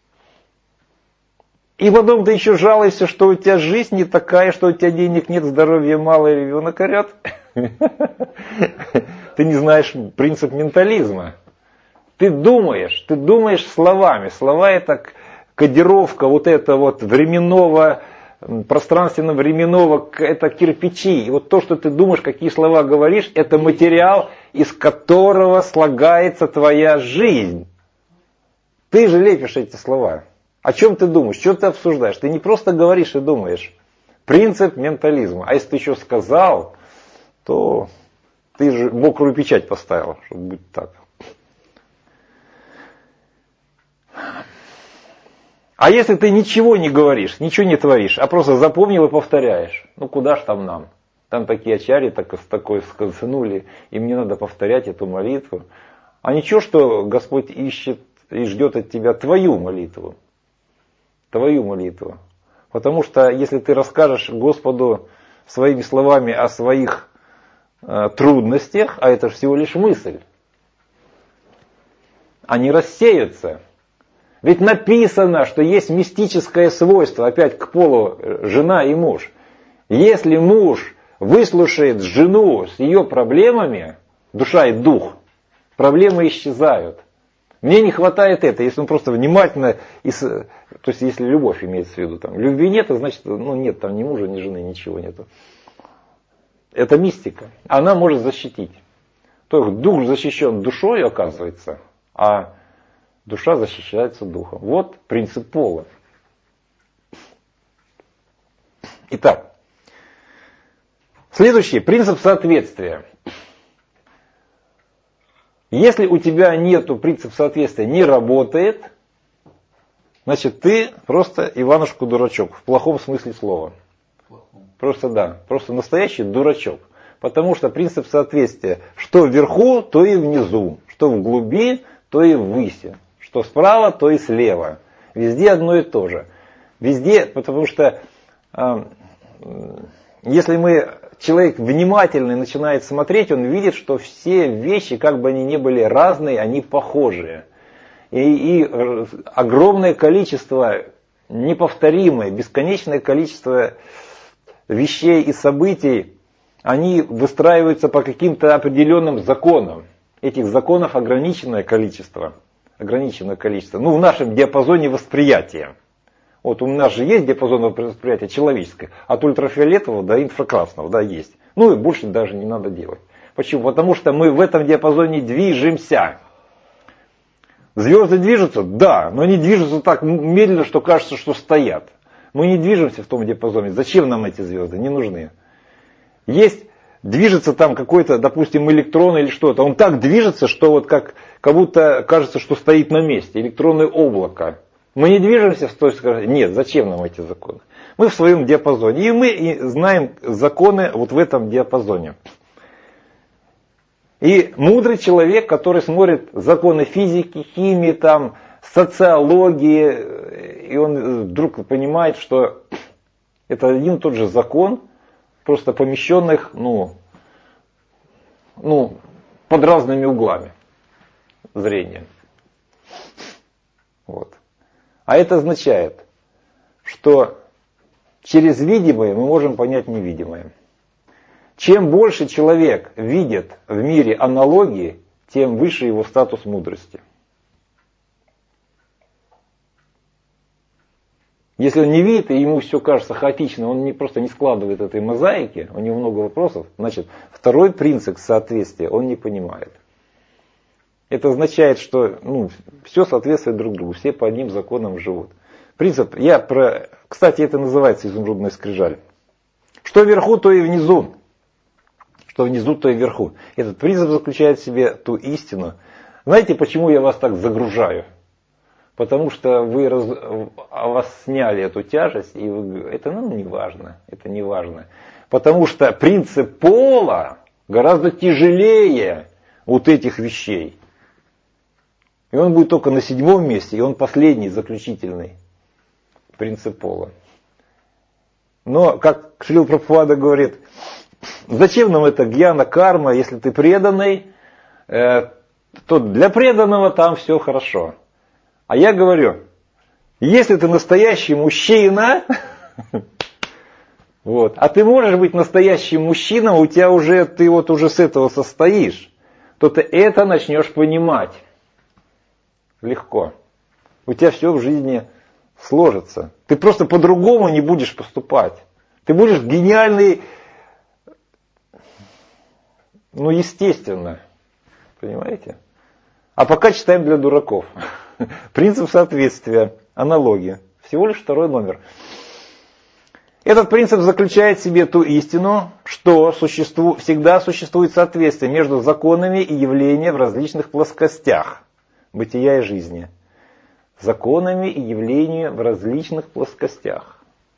И потом ты еще жалуешься, что у тебя жизнь не такая, что у тебя денег нет, здоровья мало и ребенок орет. Ты не знаешь принцип ментализма. Ты думаешь словами. Слова это кодировка вот это вот пространственно-временного, это кирпичи. И вот то, что ты думаешь, какие слова говоришь, это материал, из которого слагается твоя жизнь. Ты же лепишь эти слова. О чем ты думаешь? Что ты обсуждаешь? Ты не просто говоришь и думаешь. Принцип ментализма. А если ты еще сказал, то ты же мокрую печать поставил, чтобы быть так. А если ты ничего не говоришь, ничего не творишь, а просто запомнил и повторяешь, ну куда ж там нам? Там такие ачарьи такое скользнули, им не надо повторять эту молитву. А ничего, что Господь ищет и ждет от тебя твою молитву. Потому что если ты расскажешь Господу своими словами о своих трудностях, а это всего лишь мысль, они рассеются. Ведь написано, что есть мистическое свойство, опять к полу жена и муж. Если муж выслушает жену с ее проблемами, душа и дух, проблемы исчезают. Мне не хватает это, если он просто внимательно, то есть если любовь имеется в виду, там, любви нет, значит, нет там ни мужа, ни жены, ничего нету. Это мистика. Она может защитить. То есть дух защищен душой, оказывается, а душа защищается духом. Вот принцип пола. Итак, следующий принцип соответствия. Если у тебя нету принцип соответствия, не работает, значит ты просто Иванушка-дурачок, в плохом смысле слова. Просто настоящий дурачок. Потому что принцип соответствия, что вверху, то и внизу, что в глуби, то и ввыси, что справа, то и слева. Везде одно и то же. Везде, потому что если человек внимательный начинает смотреть, он видит, что все вещи, как бы они ни были разные, они похожие. И огромное количество, неповторимое, бесконечное количество вещей и событий, они выстраиваются по каким-то определенным законам. Этих законов ограниченное количество. В нашем диапазоне восприятия. Вот у нас же есть диапазон восприятия человеческое, от ультрафиолетового до инфракрасного, есть. И больше даже не надо делать. Почему? Потому что мы в этом диапазоне движемся. Звезды движутся? Да, но они движутся так медленно, что кажется, что стоят. Мы не движемся в том диапазоне. Зачем нам эти звезды? Не нужны. Есть, движется там какой-то, допустим, электрон или что-то. Он так движется, что вот как будто кажется, что стоит на месте. Электронное облако. Мы не движемся в той стороне. Нет, зачем нам эти законы? Мы в своем диапазоне. И мы знаем законы вот в этом диапазоне. И мудрый человек, который смотрит законы физики, химии, там, социологии, и он вдруг понимает, что это один и тот же закон, просто помещенных, под разными углами зрения. Вот. А это означает, что через видимое мы можем понять невидимое. Чем больше человек видит в мире аналогии, тем выше его статус мудрости. Если он не видит, и ему все кажется хаотично, он просто не складывает этой мозаики, у него много вопросов, значит, второй принцип соответствия он не понимает. Это означает, что все соответствует друг другу, все по одним законам живут. Принцип, кстати, это называется изумрудная скрижаль. Что вверху, то и внизу. Что внизу, то и вверху. Этот принцип заключает в себе ту истину. Знаете, почему я вас так загружаю? Потому что вас сняли эту тяжесть, и это не важно. Это не важно. Потому что принцип пола гораздо тяжелее вот этих вещей. И он будет только на 7-м месте, и он последний, заключительный. Принцип пола. Но, как Шрила Прабхупада говорит, зачем нам это гьяна, карма, если ты преданный, то для преданного там все хорошо. А я говорю, если ты настоящий мужчина, а ты можешь быть настоящим мужчиной, ты уже с этого состоишь, то ты это начнешь понимать легко. У тебя все в жизни сложится. Ты просто по-другому не будешь поступать. Ты будешь гениальный, естественно. Понимаете? А пока читаем для дураков. Принцип соответствия, аналогия. Всего лишь 2-й номер. Этот принцип заключает в себе ту истину, что всегда существует соответствие между законами и явлениями в различных плоскостях бытия и жизни. Законами и явлениями в различных плоскостях.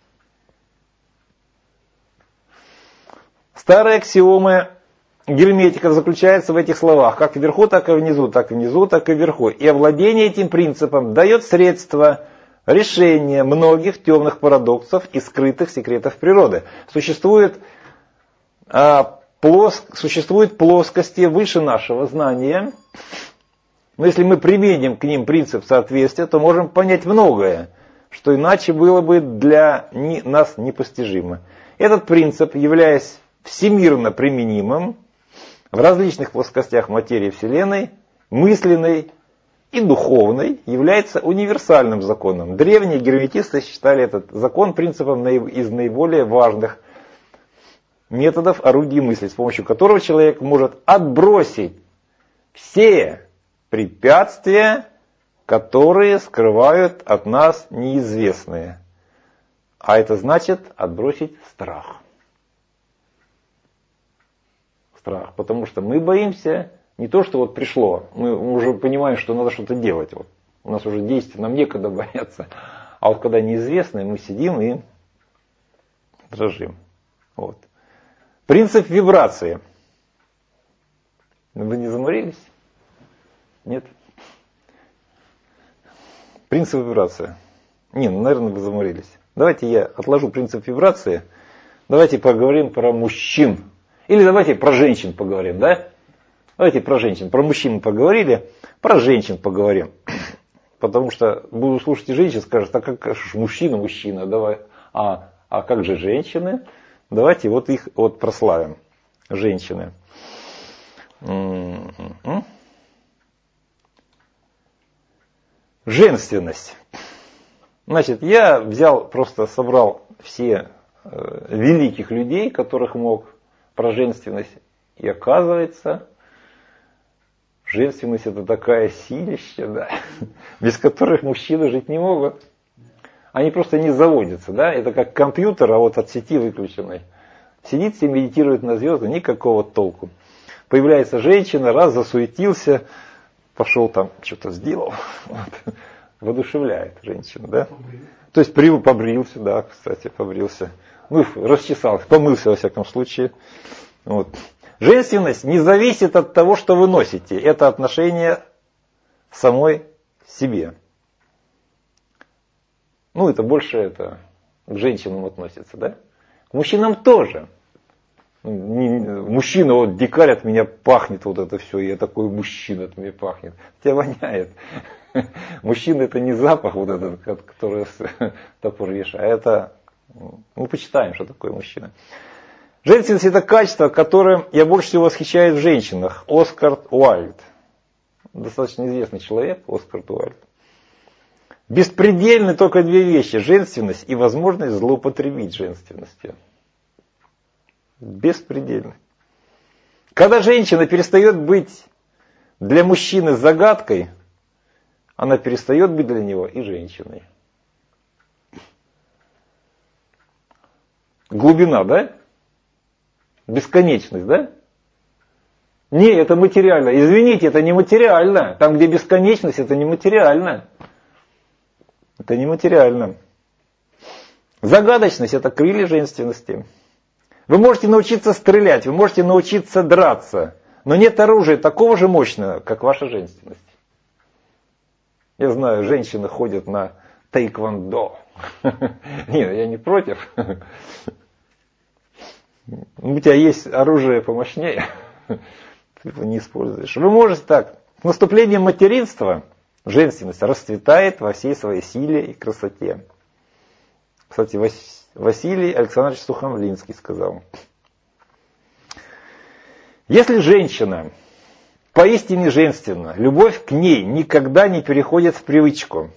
Старые аксиомы герметиков заключается в этих словах, как вверху, так и внизу, так и внизу, так и вверху. И овладение этим принципом дает средства решения многих темных парадоксов и скрытых секретов природы. Существуют плоскости выше нашего знания, но если мы применим к ним принцип соответствия, то можем понять многое, что иначе было бы для нас непостижимо. Этот принцип, являясь всемирно применимым, в различных плоскостях материи Вселенной, мысленной и духовной, является универсальным законом. Древние герметисты считали этот закон принципом из наиболее важных методов орудий мысли, с помощью которого человек может отбросить все препятствия, которые скрывают от нас неизвестные. А это значит отбросить страх. Потому что мы боимся не то, что пришло, мы уже понимаем, что надо что-то делать. У нас уже действия, нам некогда бояться. А когда неизвестное, мы сидим и дрожим. Принцип вибрации. Вы не заморились? Нет? Принцип вибрации. Наверное, вы заморились. Давайте я отложу принцип вибрации. Давайте поговорим про мужчин. Или давайте про женщин поговорим, да? Давайте про женщин. Про мужчин поговорили, про женщин поговорим. Потому что буду слушать и женщин, скажут, а как же мужчина, давай. А как же женщины? Давайте их прославим. Женщины. Женственность. Значит, я собрал все великих людей, которых мог про женственность. И оказывается, Женственность это такая силища, да, без которых мужчины жить не могут. Они просто не заводятся, да, это как компьютер, а вот от сети выключенный. Сидит себе, медитирует на звезды, никакого толку. Появляется женщина, раз засуетился, пошел там, что-то сделал, вот, воодушевляет женщину, да. То есть побрился, да, кстати, побрился. Ну, расчесался, помылся во всяком случае. Вот. Женственность не зависит от того, что вы носите. Это отношение самой себе. Ну, это больше к женщинам относится, да? К мужчинам тоже. Мужчина, вот дикарь от меня пахнет, вот это все, я такой мужчина от меня пахнет. Тебя воняет. Мужчина это не запах вот этот, который топор вешает, а это, мы почитаем, что такое мужчина. Женственность это качество, которым я больше всего восхищаюсь в женщинах. Оскар Уайльд. Достаточно известный человек, Оскар Уайльд. Беспредельны только две вещи. Женственность и возможность злоупотребить женственностью. Беспредельны. Когда женщина перестает быть для мужчины загадкой, она перестает быть для него и женщиной. Глубина, да? Бесконечность, да? Не, это материально. Извините, это не материально. Там, где бесконечность, это не материально. Это не материально. Загадочность – это крылья женственности. Вы можете научиться стрелять, вы можете научиться драться, но нет оружия такого же мощного, как ваша женственность. Я знаю, женщины ходят на тайквондо. Нет, я не против. У тебя есть оружие помощнее, ты его не используешь. Вы можете так. С наступлением материнства женственность расцветает во всей своей силе и красоте. Кстати, Василий Александрович Сухомлинский сказал: если женщина поистине женственна, любовь к ней никогда не переходит в привычку.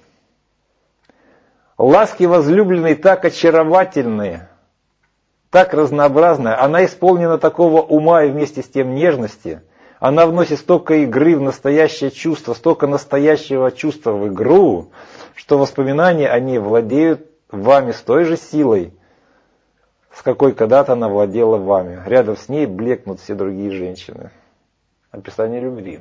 Ласки возлюбленной так очаровательные, так разнообразная, она исполнена такого ума и вместе с тем нежности, она вносит столько игры в настоящее чувство, столько настоящего чувства в игру, что воспоминания о ней владеют вами с той же силой, с какой когда-то она владела вами. Рядом с ней блекнут все другие женщины. Описание любви.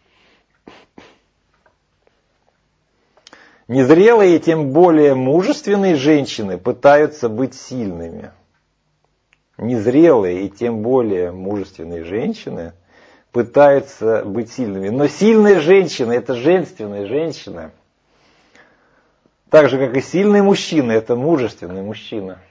Незрелые и тем более мужественные женщины пытаются быть сильными. Незрелые и тем более мужественные женщины пытаются быть сильными. Но сильная женщина – это женственная женщина. Так же, как и сильный мужчина – это мужественный мужчина.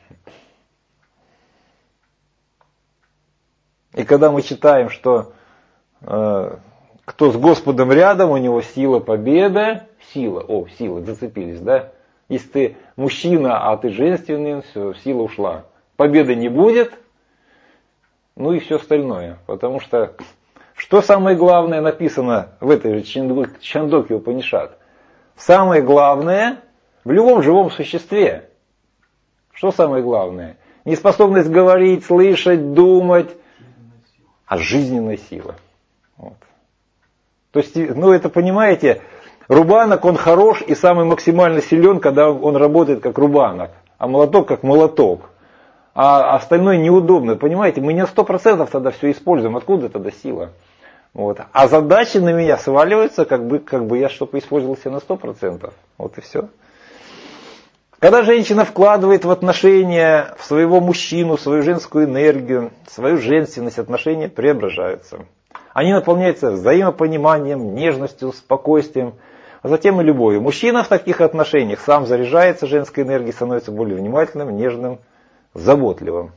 И когда мы читаем, что кто с Господом рядом, у него сила победы, сила, зацепились, да? Если ты мужчина, а ты женственный, все, сила ушла. Победы не будет, ну и все остальное. Потому что самое главное написано в этой же Чандокья Упанишад? Самое главное в любом живом существе. Что самое главное? Неспособность говорить, слышать, думать, а жизненная сила. Вот. То есть, это понимаете, рубанок, он хорош и самый максимально силен, когда он работает как рубанок, а молоток как молоток. А остальное неудобно. Понимаете, мы не 100% тогда все используем. Откуда тогда сила? Вот. А задачи на меня сваливаются, как бы я чтобы использовал все на 100%. Вот и все. Когда женщина вкладывает в отношения, в своего мужчину, свою женскую энергию, свою женственность, отношения преображаются. Они наполняются взаимопониманием, нежностью, спокойствием, а затем и любовью. Мужчина в таких отношениях сам заряжается женской энергией, становится более внимательным, нежным, заботливым.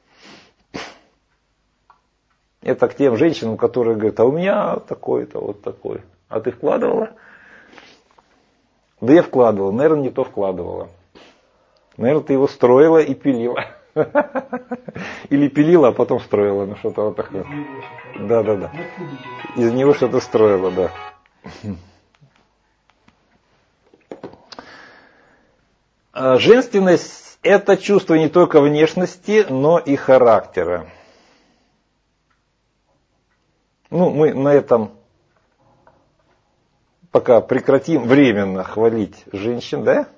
Это к тем женщинам, которые говорят: а у меня такой-то, вот такой. А ты вкладывала? Да я вкладывала, наверное, не то вкладывала. Наверное, ты его строила и пилила. Или пилила, а потом строила. Ну, что-то вот такое. Да. Из него что-то строила, да. Женственность – это чувство не только внешности, но и характера. Мы на этом пока прекратим временно хвалить женщин, да?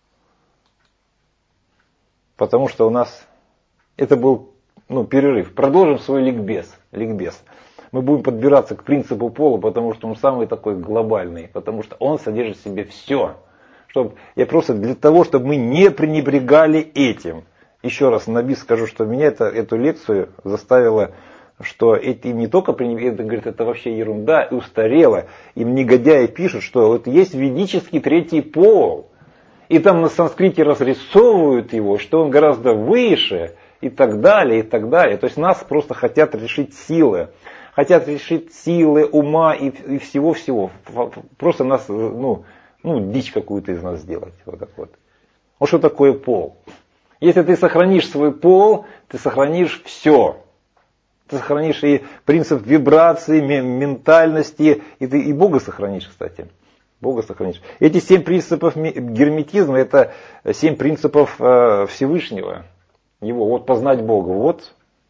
Потому что у нас это был перерыв. Продолжим свой ликбез. Мы будем подбираться к принципу пола, потому что он самый такой глобальный, потому что он содержит в себе все. Я просто для того, чтобы мы не пренебрегали этим. Еще раз на бис скажу, что меня эту лекцию заставило, что им не только пренебрегать, говорит, это вообще ерунда и устарело. Им негодяи пишут, что вот есть ведический третий пол. И там на санскрите разрисовывают его, что он гораздо выше и так далее, и так далее. То есть нас просто хотят решить силы. Хотят решить силы ума и всего-всего. Просто нас, дичь какую-то из нас сделать. Вот так вот. Вот что такое пол? Если ты сохранишь свой пол, ты сохранишь все. Ты сохранишь и принцип вибрации, ментальности, и Бога сохранишь, кстати. Бога сохранишь. Эти 7 принципов герметизма, это 7 принципов Всевышнего. Его, вот познать Бога, вот.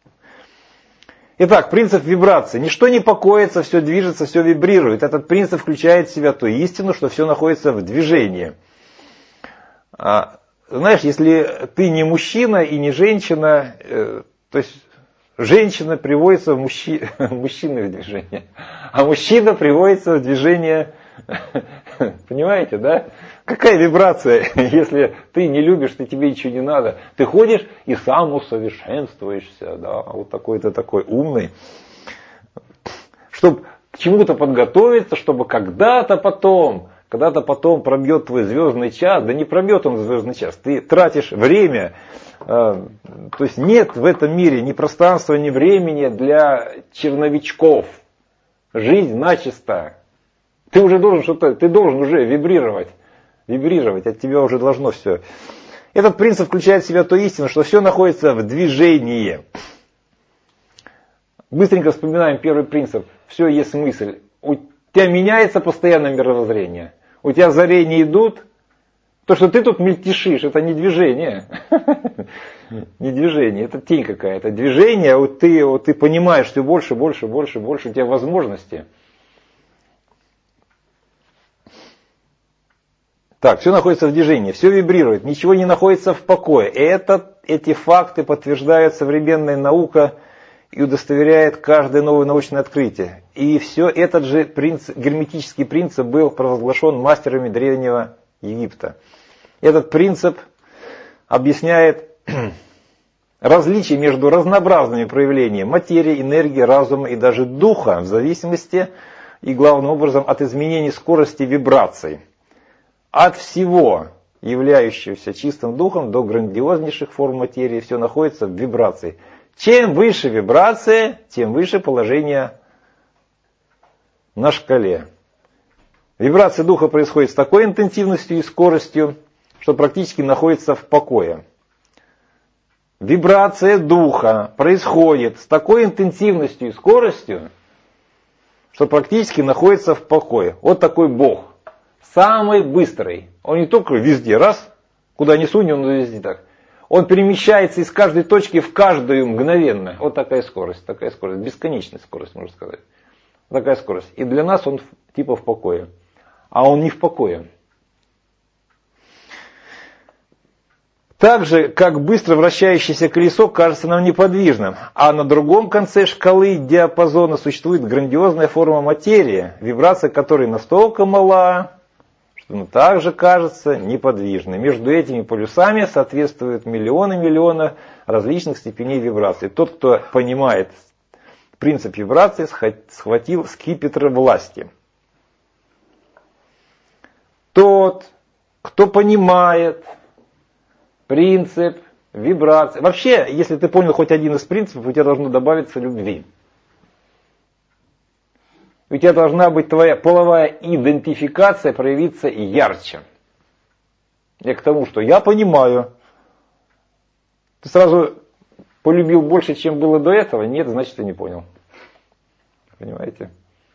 Итак, принцип вибрации. Ничто не покоится, все движется, все вибрирует. Этот принцип включает в себя ту истину, что все находится в движении. Знаешь, если ты не мужчина и не женщина, то есть женщина приводится мужчины в движение, а мужчина приводится в движение, понимаете, да? Какая вибрация, если ты не любишь, тебе ничего не надо. Ты ходишь и сам усовершенствуешься, да, вот такой-то такой умный. Чтобы к чему-то подготовиться, чтобы когда-то потом пробьет твой звездный час. Да не пробьет он звездный час, ты тратишь время. То есть нет в этом мире ни пространства, ни времени для черновичков. Жизнь начисто. Ты уже должен уже вибрировать, от тебя уже должно все. Этот принцип включает в себя ту истину, что все находится в движении. Быстренько вспоминаем первый принцип. Все есть мысль. У тебя меняется постоянно мировоззрение. У тебя озарения идут. То, что ты тут мельтешишь, это не движение. Не движение, это тень какая-то. Движение, ты понимаешь все больше, у тебя возможности. Так, все находится в движении, все вибрирует, ничего не находится в покое. Эти факты подтверждает современная наука и удостоверяет каждое новое научное открытие. И все этот же герметический принцип был провозглашен мастерами Древнего Египта. Этот принцип объясняет различие между разнообразными проявлениями материи, энергии, разума и даже духа в зависимости и главным образом от изменений скорости вибраций. От всего, являющегося чистым духом, до грандиознейших форм материи, все находится в вибрации. Чем выше вибрация, тем выше положение на шкале. Вибрация духа происходит с такой интенсивностью и скоростью, что практически находится в покое. Вибрация духа происходит с такой интенсивностью и скоростью, что практически находится в покое. Вот такой Бог. Самый быстрый. Он не только везде, раз, куда ни сунь, он везде так. Он перемещается из каждой точки в каждую мгновенно. Вот такая скорость, бесконечная скорость, можно сказать. Такая скорость. И для нас он типа в покое. А он не в покое. Так же, как быстро вращающееся колесо кажется нам неподвижным, а на другом конце шкалы диапазона существует грандиозная форма материи, вибрация которой настолько мала, что она также кажется неподвижной. Между этими полюсами соответствуют миллионы различных степеней вибраций. Тот, кто понимает принцип вибрации, схватил скипетр власти. Тот, кто понимает принцип вибрации. Вообще, если ты понял хоть один из принципов, у тебя должно добавиться любви. У тебя должна быть твоя половая идентификация проявиться ярче. Я к тому, что я понимаю. Ты сразу полюбил больше, чем было до этого? Нет, значит, ты не понял. Понимаете?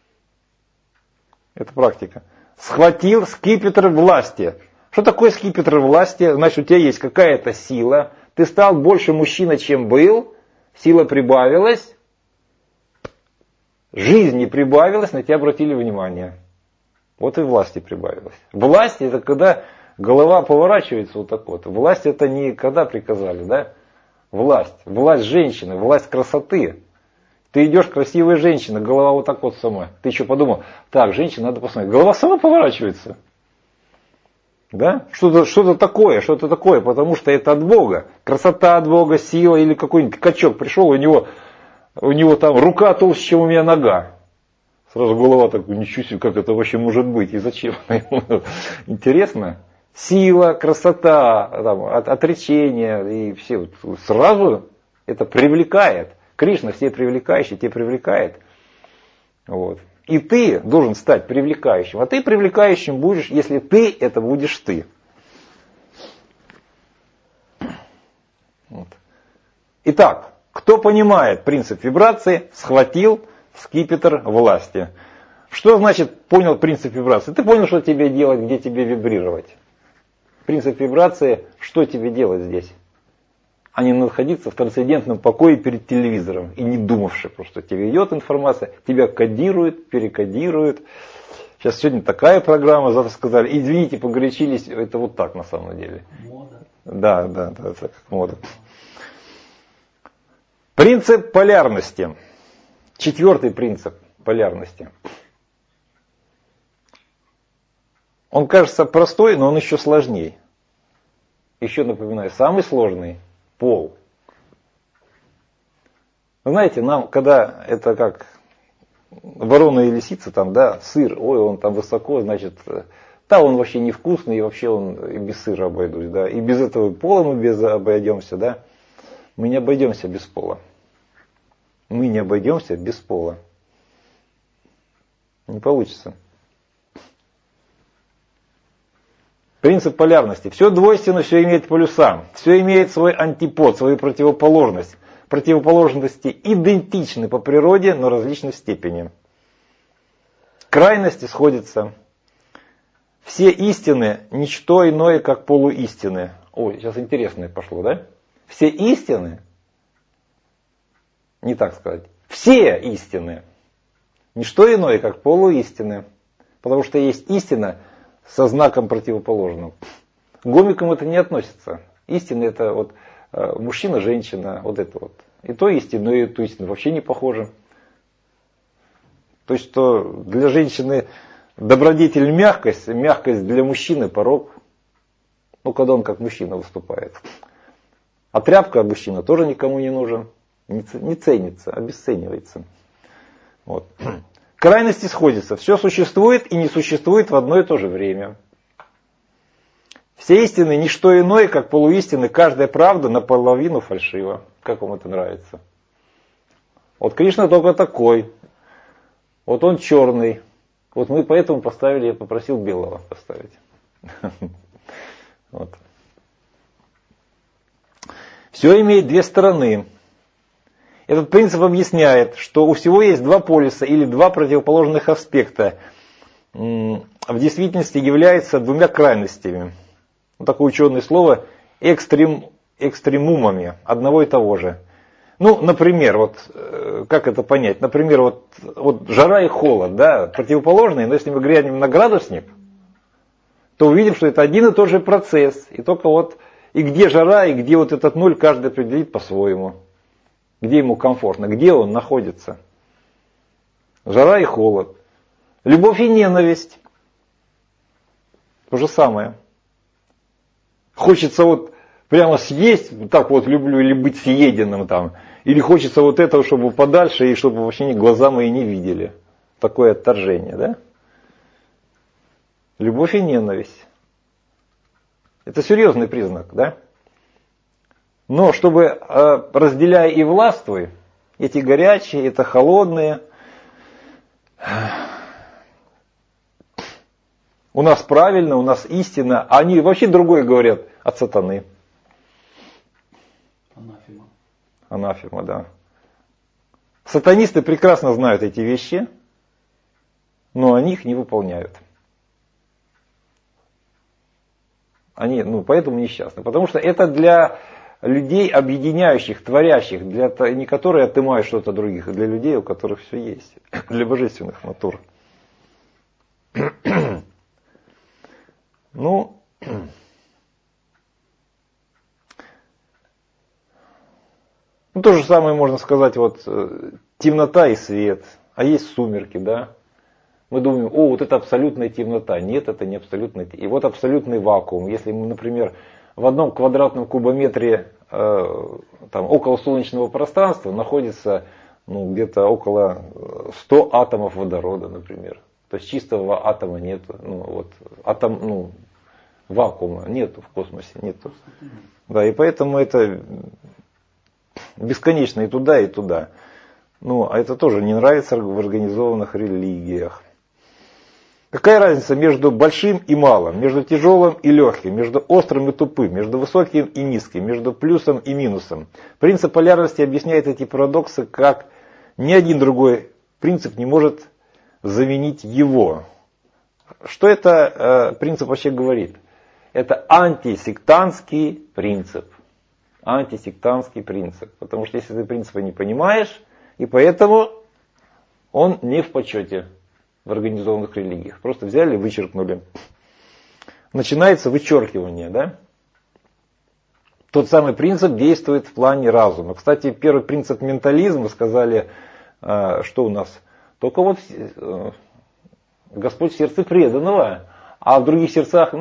Это практика. Схватил скипетр власти. Что такое скипетр власти? Значит, у тебя есть какая-то сила. Ты стал больше мужчина, чем был. Сила прибавилась. Жизни прибавилось, на тебя обратили внимание. Вот и власти прибавилось. Власть это когда голова поворачивается вот так вот. Власть это не когда приказали, да? Власть. Власть женщины, власть красоты. Ты идешь, красивая женщина, голова вот так вот сама. Ты еще подумал, так, женщина, надо посмотреть. Голова сама поворачивается. Да? Что-то такое, потому что это от Бога. Красота от Бога, сила или какой-нибудь качок пришел, у него там рука толще, чем у меня нога. Сразу голова такая, ничего себе, как это вообще может быть и зачем? Интересно. Сила, красота, там, отречение и все. Сразу это привлекает. Кришна все привлекающий, тебя привлекает. Вот. И ты должен стать привлекающим. А ты привлекающим будешь, если ты, это будешь ты. Вот. Итак, кто понимает принцип вибрации, схватил скипетр власти. Что значит понял принцип вибрации? Ты понял, что тебе делать, где тебе вибрировать. Принцип вибрации, что тебе делать здесь? А не находиться в трансцендентном покое перед телевизором и не думавши, просто тебе идет информация, тебя кодируют, перекодируют. Сейчас сегодня такая программа, завтра сказали, извините, погорячились, это вот так на самом деле. Мода. Да, это как мода. Принцип полярности. 4-й принцип полярности. Он кажется простой, но он еще сложнее. Еще напоминаю, самый сложный – пол. Вы знаете, нам, когда это как ворона и лисица, там, да, сыр, ой, он там высоко, значит, да, он вообще невкусный, и вообще он и без сыра обойдусь, да, и без этого пола мы обойдемся, да, мы не обойдемся без пола. Мы не обойдемся без пола. Не получится. Принцип полярности. Все двойственно, все имеет полюса. Все имеет свой антипод, свою противоположность. Противоположности идентичны по природе, но различны в степени. Крайности сходятся. Все истины – ничто иное, как полуистины. Ой, сейчас интересное пошло, да? Все истины, не так сказать, все истины – ничто иное, как полуистины. Потому что есть истина со знаком противоположным. К гомикам это не относится. Истина это вот мужчина, женщина, вот это вот. И то истина, и то истина вообще не похоже. То есть, что для женщины добродетель мягкость, мягкость для мужчины порок. Ну, когда он как мужчина выступает. А тряпка мужчина тоже никому не нужен. Не ценится, обесценивается. Вот. Крайности сходятся. Все существует и не существует в одно и то же время. Все истины не что иное, как полуистины. Каждая правда наполовину фальшива. Как вам это нравится? Вот Кришна только такой. Вот он черный. Вот мы поэтому поставили, я попросил белого поставить. Вот. Все имеет две стороны. Этот принцип объясняет, что у всего есть два полюса или два противоположных аспекта. В действительности являются двумя крайностями. Вот такое ученое слово экстремумами одного и того же. Ну, например, вот как это понять? Например, вот жара и холод, да, противоположные, но если мы глянем на градусник, то увидим, что это один и тот же процесс. И только вот и где жара, и где вот этот ноль, каждый определит по-своему. Где ему комфортно, где он находится. Жара и холод. Любовь и ненависть. То же самое. Хочется вот прямо съесть, так вот люблю, или быть съеденным там. Или хочется вот этого, чтобы подальше, и чтобы вообще глаза мои не видели. Такое отторжение, да? Любовь и ненависть. Это серьезный признак, да? Но чтобы, разделяя и властвуй, эти горячие, это холодные, у нас правильно, у нас истина, а они вообще другое говорят от сатаны. Анафема. Анафема, да. Сатанисты прекрасно знают эти вещи, но они их не выполняют. Они, поэтому несчастны. Потому что это для людей, объединяющих, творящих, не которые отымают что-то от других, а для людей, у которых все есть, для божественных натур. Ну, то же самое можно сказать, вот темнота и свет, а есть сумерки, да. Мы думаем, вот это абсолютная темнота. Нет, это не абсолютная. И вот абсолютный вакуум. Если мы, например, в одном квадратном кубометре около солнечного пространства находится где-то около 100 атомов водорода, например. То есть чистого атома нет. Вакуума нету в космосе. Нету. Да, и поэтому это бесконечно и туда, и туда. А это тоже не нравится в организованных религиях. Какая разница между большим и малым, между тяжелым и легким, между острым и тупым, между высоким и низким, между плюсом и минусом? Принцип полярности объясняет эти парадоксы, как ни один другой принцип не может заменить его. Что это принцип вообще говорит? Это антисектантский принцип. Антисектантский принцип. Потому что если ты принципа не понимаешь, и поэтому он не в почете в организованных религиях. Просто взяли и вычеркнули. Начинается вычеркивание, да? Тот самый принцип действует в плане разума. Кстати, первый принцип ментализма, сказали, что у нас? Только вот Господь в сердце преданного, а в других сердцах,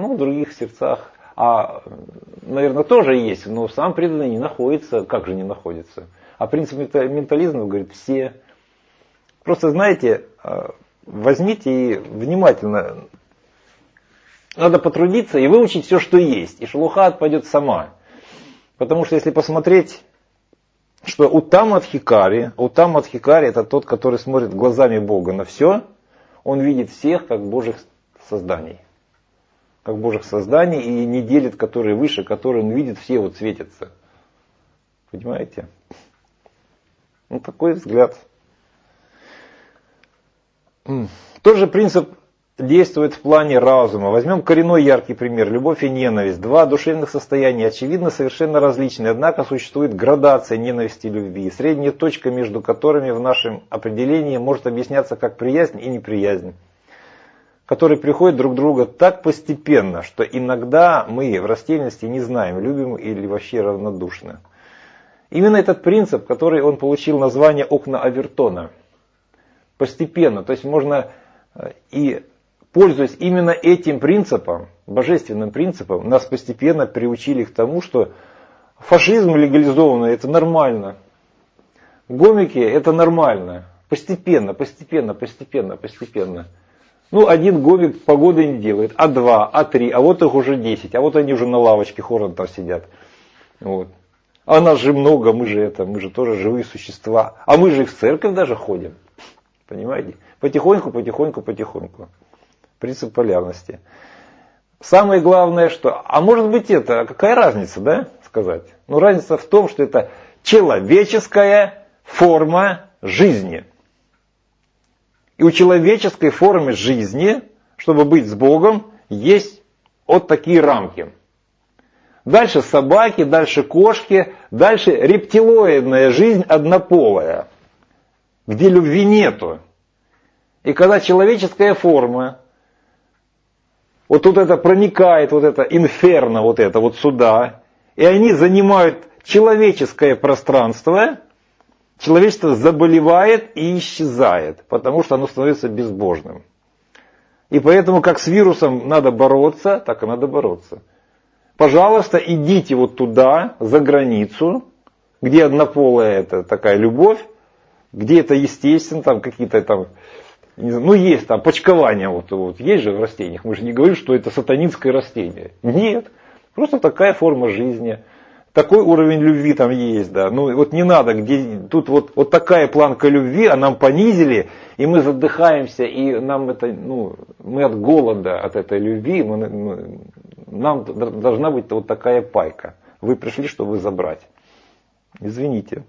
наверное, тоже есть, но сам преданный не находится. Как же не находится? А принцип ментализма говорит все. Просто знаете, возьмите и внимательно, надо потрудиться и выучить все, что есть, и шелуха отпадет сама. Потому что если посмотреть, что Уттама Адхикари это тот, который смотрит глазами Бога на все, он видит всех как Божьих созданий. Как Божьих созданий и не делит, которые выше, которые он видит, все вот светятся. Понимаете? Такой взгляд. Тот же принцип действует в плане разума. Возьмем коренной яркий пример. Любовь и ненависть. Два душевных состояния, очевидно, совершенно различные. Однако существует градация ненависти и любви. Средняя точка между которыми в нашем определении может объясняться как приязнь и неприязнь, которые приходят друг друга так постепенно, что иногда мы в растерянности не знаем, любим или вообще равнодушны. Именно этот принцип, который он получил название «Окна Авертона». Постепенно, то есть можно и пользуясь именно этим принципом, божественным принципом, нас постепенно приучили к тому, что фашизм легализованный это нормально, гомики это нормально, постепенно. Один гомик погоды не делает, а 2, а 3, а вот их уже 10, а вот они уже на лавочке хором там сидят. Вот. А нас же много, мы же тоже живые существа, а мы же и в церковь даже ходим. Понимаете? Потихоньку. Принцип полярности. Самое главное, что... А может быть какая разница, да, сказать? Разница в том, что это человеческая форма жизни. И у человеческой формы жизни, чтобы быть с Богом, есть вот такие рамки. Дальше собаки, дальше кошки, дальше рептилоидная жизнь однополая, где любви нету. И когда человеческая форма, вот тут это проникает, вот это инферно, вот сюда, и они занимают человеческое пространство, человечество заболевает и исчезает, потому что оно становится безбожным. И поэтому, как с вирусом надо бороться, так и надо бороться. Пожалуйста, идите вот туда, за границу, где однополая это такая любовь, где это естественно, там какие-то там, есть там почкование, есть же в растениях, мы же не говорим, что это сатанинское растение. Нет, просто такая форма жизни, такой уровень любви там есть, да. Не надо, где тут вот такая планка любви, а нам понизили, и мы задыхаемся, и нам это, мы от голода, от этой любви, нам должна быть вот такая пайка. Вы пришли, чтобы забрать. Извините.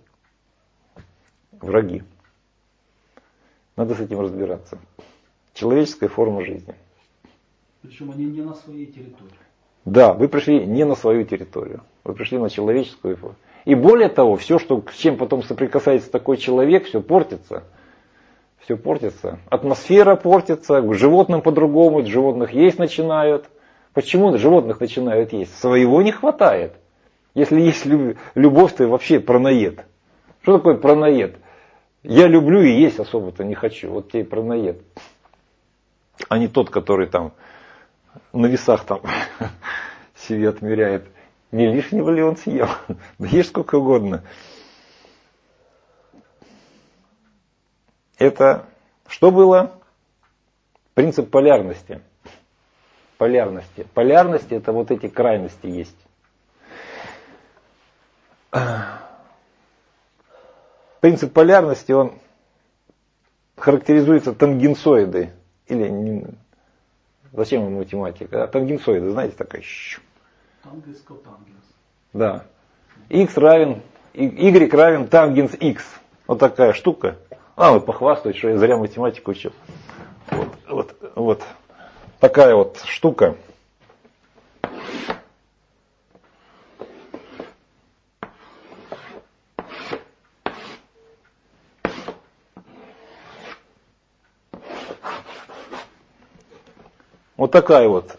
Враги. Надо с этим разбираться. Человеческая форма жизни. Причем они не на своей территории. Да, вы пришли не на свою территорию. Вы пришли на человеческую форму. И более того, все, с чем потом соприкасается такой человек, все портится. Все портится. Атмосфера портится, к животным по-другому, животных есть начинают. Почему животных начинают есть? Своего не хватает. Если есть любовь, то вообще праноед. Что такое праноед? Я люблю и есть особо-то не хочу. Вот тебе и праноед. А не тот, который там на весах там себе отмеряет. Не лишнего ли он съел? Да ешь сколько угодно. Это что было? Принцип полярности. Полярности. Полярности — это вот эти крайности есть. Принцип полярности, он характеризуется тангенсоидой. Или, зачем ему математика? Тангенсоиды, знаете, такая. Тангенс котангенс. Да. X равен, Y равен тангенс X. Вот такая штука. Вы похвастаюсь, что я зря математику учил. Вот. Такая вот штука. Вот такая вот.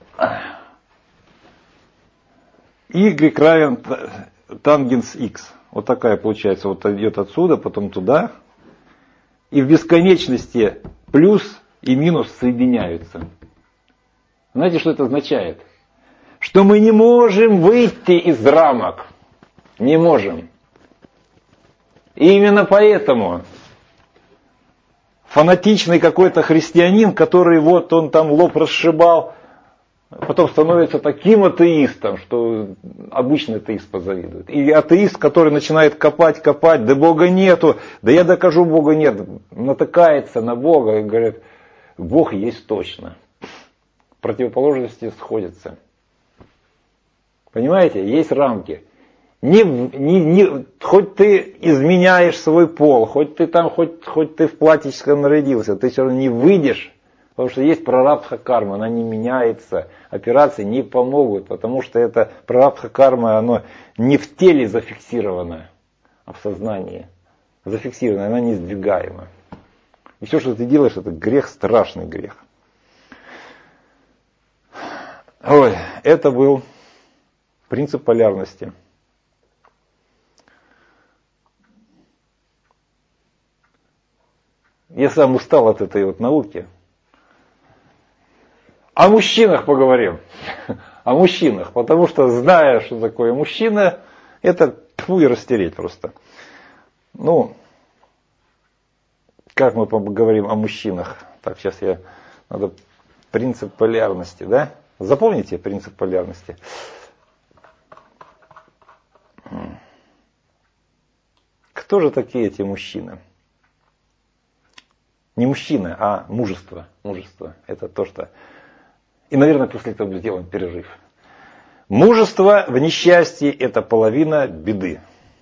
Y равен тангенс X. Вот такая получается. Вот идет отсюда, потом туда. И в бесконечности плюс и минус соединяются. Знаете, что это означает? Что мы не можем выйти из рамок. Не можем. И именно поэтому фанатичный какой-то христианин, который вот он там лоб расшибал, потом становится таким атеистом, что обычный атеист позавидует. И атеист, который начинает копать, да Бога нету, да я докажу, Бога нет, натыкается на Бога и говорит, Бог есть точно. Противоположности сходятся. Понимаете, есть рамки. Хоть ты изменяешь свой пол, хоть ты в платьишко нарядился, ты все равно не выйдешь, потому что есть прарабдха карма, она не меняется, операции не помогут, потому что это прарабдха карма, оно не в теле зафиксировано, а в сознании зафиксировано, она неиздвигаема. И все, что ты делаешь, это грех, страшный грех. Это был принцип полярности. Я сам устал от этой вот науки. О мужчинах поговорим. О мужчинах. Потому что, зная, что такое мужчина, это тьфу и растереть просто. Как мы поговорим о мужчинах? Так, сейчас надо принцип полярности, да? Запомните принцип полярности. Кто же такие эти мужчины? Не мужчины, а мужество. Мужество. Это то, что... И, наверное, после этого сделаем перерыв. Мужество в несчастье – это половина беды.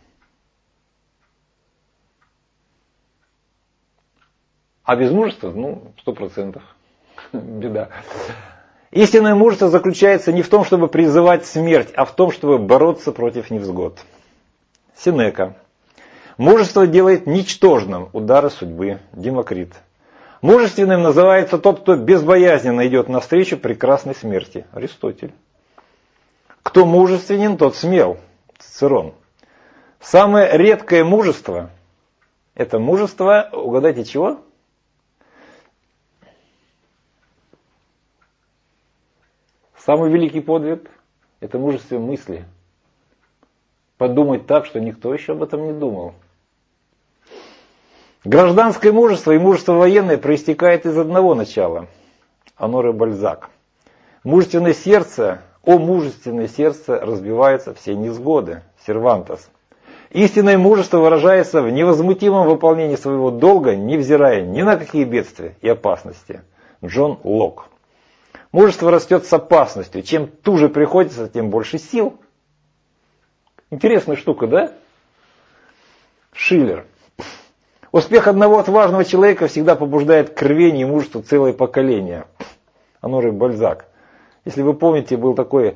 А без мужества, 100% беда. Истинное мужество заключается не в том, чтобы призывать смерть, а в том, чтобы бороться против невзгод. Сенека. Мужество делает ничтожным удары судьбы. Демокрит. Мужественным называется тот, кто безбоязненно идет навстречу прекрасной смерти. Аристотель. Кто мужественен, тот смел. Цицерон. Самое редкое мужество – это мужество, угадайте чего? Самый великий подвиг – это мужество мысли. Подумать так, что никто еще об этом не думал. Гражданское мужество и мужество военное проистекает из одного начала. Оноре Бальзак. Мужественное сердце разбиваются все невзгоды. Сервантес. Истинное мужество выражается в невозмутимом выполнении своего долга, невзирая ни на какие бедствия и опасности. Джон Лок. Мужество растет с опасностью. Чем туже приходится, тем больше сил. Интересная штука, да? Шиллер. Успех одного отважного человека всегда побуждает к рвению и мужеству целое поколение. Оноре Бальзак. Если вы помните, был такой...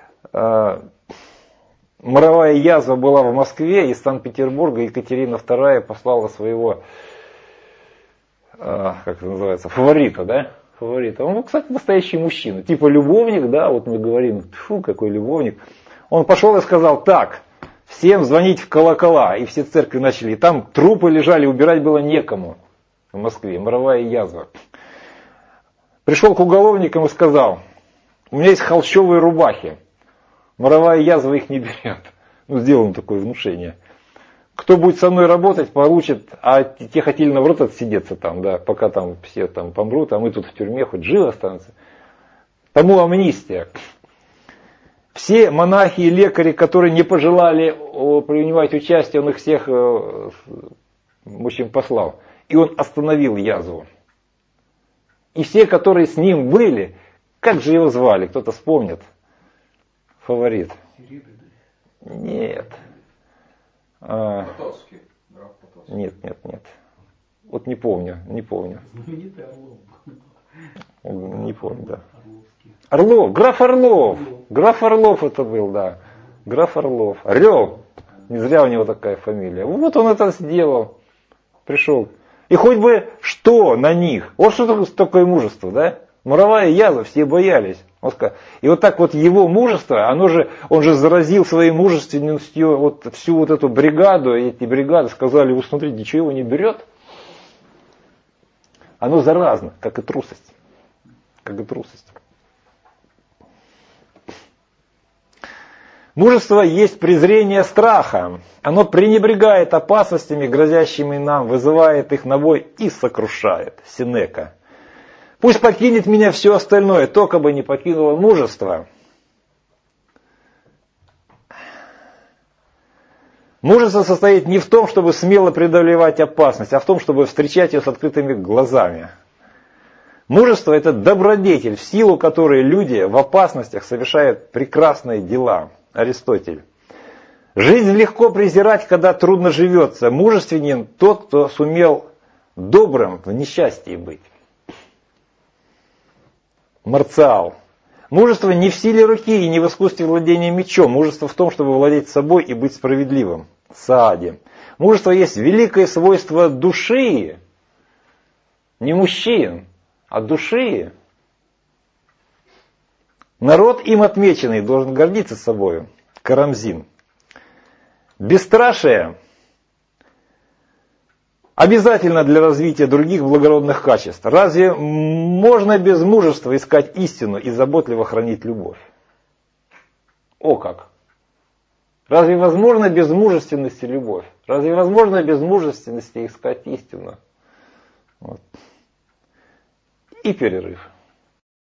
моровая язва была в Москве, из Санкт-Петербурга Екатерина II послала своего, как это называется, фаворита, да? Фаворит. Он, кстати, настоящий мужчина. Типа любовник, да, вот мы говорим, фу, какой любовник. Он пошел и сказал, так, всем звонить в колокола. И все церкви начали. И там трупы лежали, убирать было некому в Москве. Моровая язва. Пришел к уголовникам и сказал, у меня есть холщовые рубахи. Моровая язва их не берет. Ну, сделаем такое внушение. Кто будет со мной работать, получит, а те хотели наоборот отсидеться там, да, пока там все там помрут, а мы тут в тюрьме хоть живы останутся. Тому амнистия. Все монахи и лекари, которые не пожелали принимать участие, он их всех, в общем, послал. И он остановил язву. И все, которые с ним были, как же его звали, кто-то вспомнит? Фаворит. Нет. Потоцкий. Нет. Вот не помню. Знаменитый Орлов. Не помню, да. Орлов, граф Орлов. Граф Орлов это был, да. Граф Орлов. Орел. Не зря у него такая фамилия. Вот он это сделал. Пришел. И хоть бы что на них. Вот что такое мужество, да? Моровая язва, все боялись. И вот так вот его мужество, он же заразил своей мужественностью вот всю вот эту бригаду. И эти бригады сказали, вы смотрите, ничего его не берет. Оно заразно, как и трусость. Мужество есть презрение страха. Оно пренебрегает опасностями, грозящими нам, вызывает их на бой и сокрушает. Сенека. Пусть покинет меня все остальное, только бы не покинуло мужество. Мужество состоит не в том, чтобы смело преодолевать опасность, а в том, чтобы встречать ее с открытыми глазами. Мужество – это добродетель, в силу которой люди в опасностях совершают прекрасные дела. Аристотель. Жизнь легко презирать, когда трудно живется. Мужественен тот, кто сумел добрым в несчастье быть. Марциал. Мужество не в силе руки и не в искусстве владения мечом. Мужество в том, чтобы владеть собой и быть справедливым. Саади. Мужество есть великое свойство души. Не мужчин, а души. Народ им отмеченный должен гордиться собою. Карамзин. Бесстрашие обязательно для развития других благородных качеств. Разве можно без мужества искать истину и заботливо хранить любовь? О как! Разве возможно без мужественности любовь? Разве возможно без мужественности искать истину? Вот. И перерыв.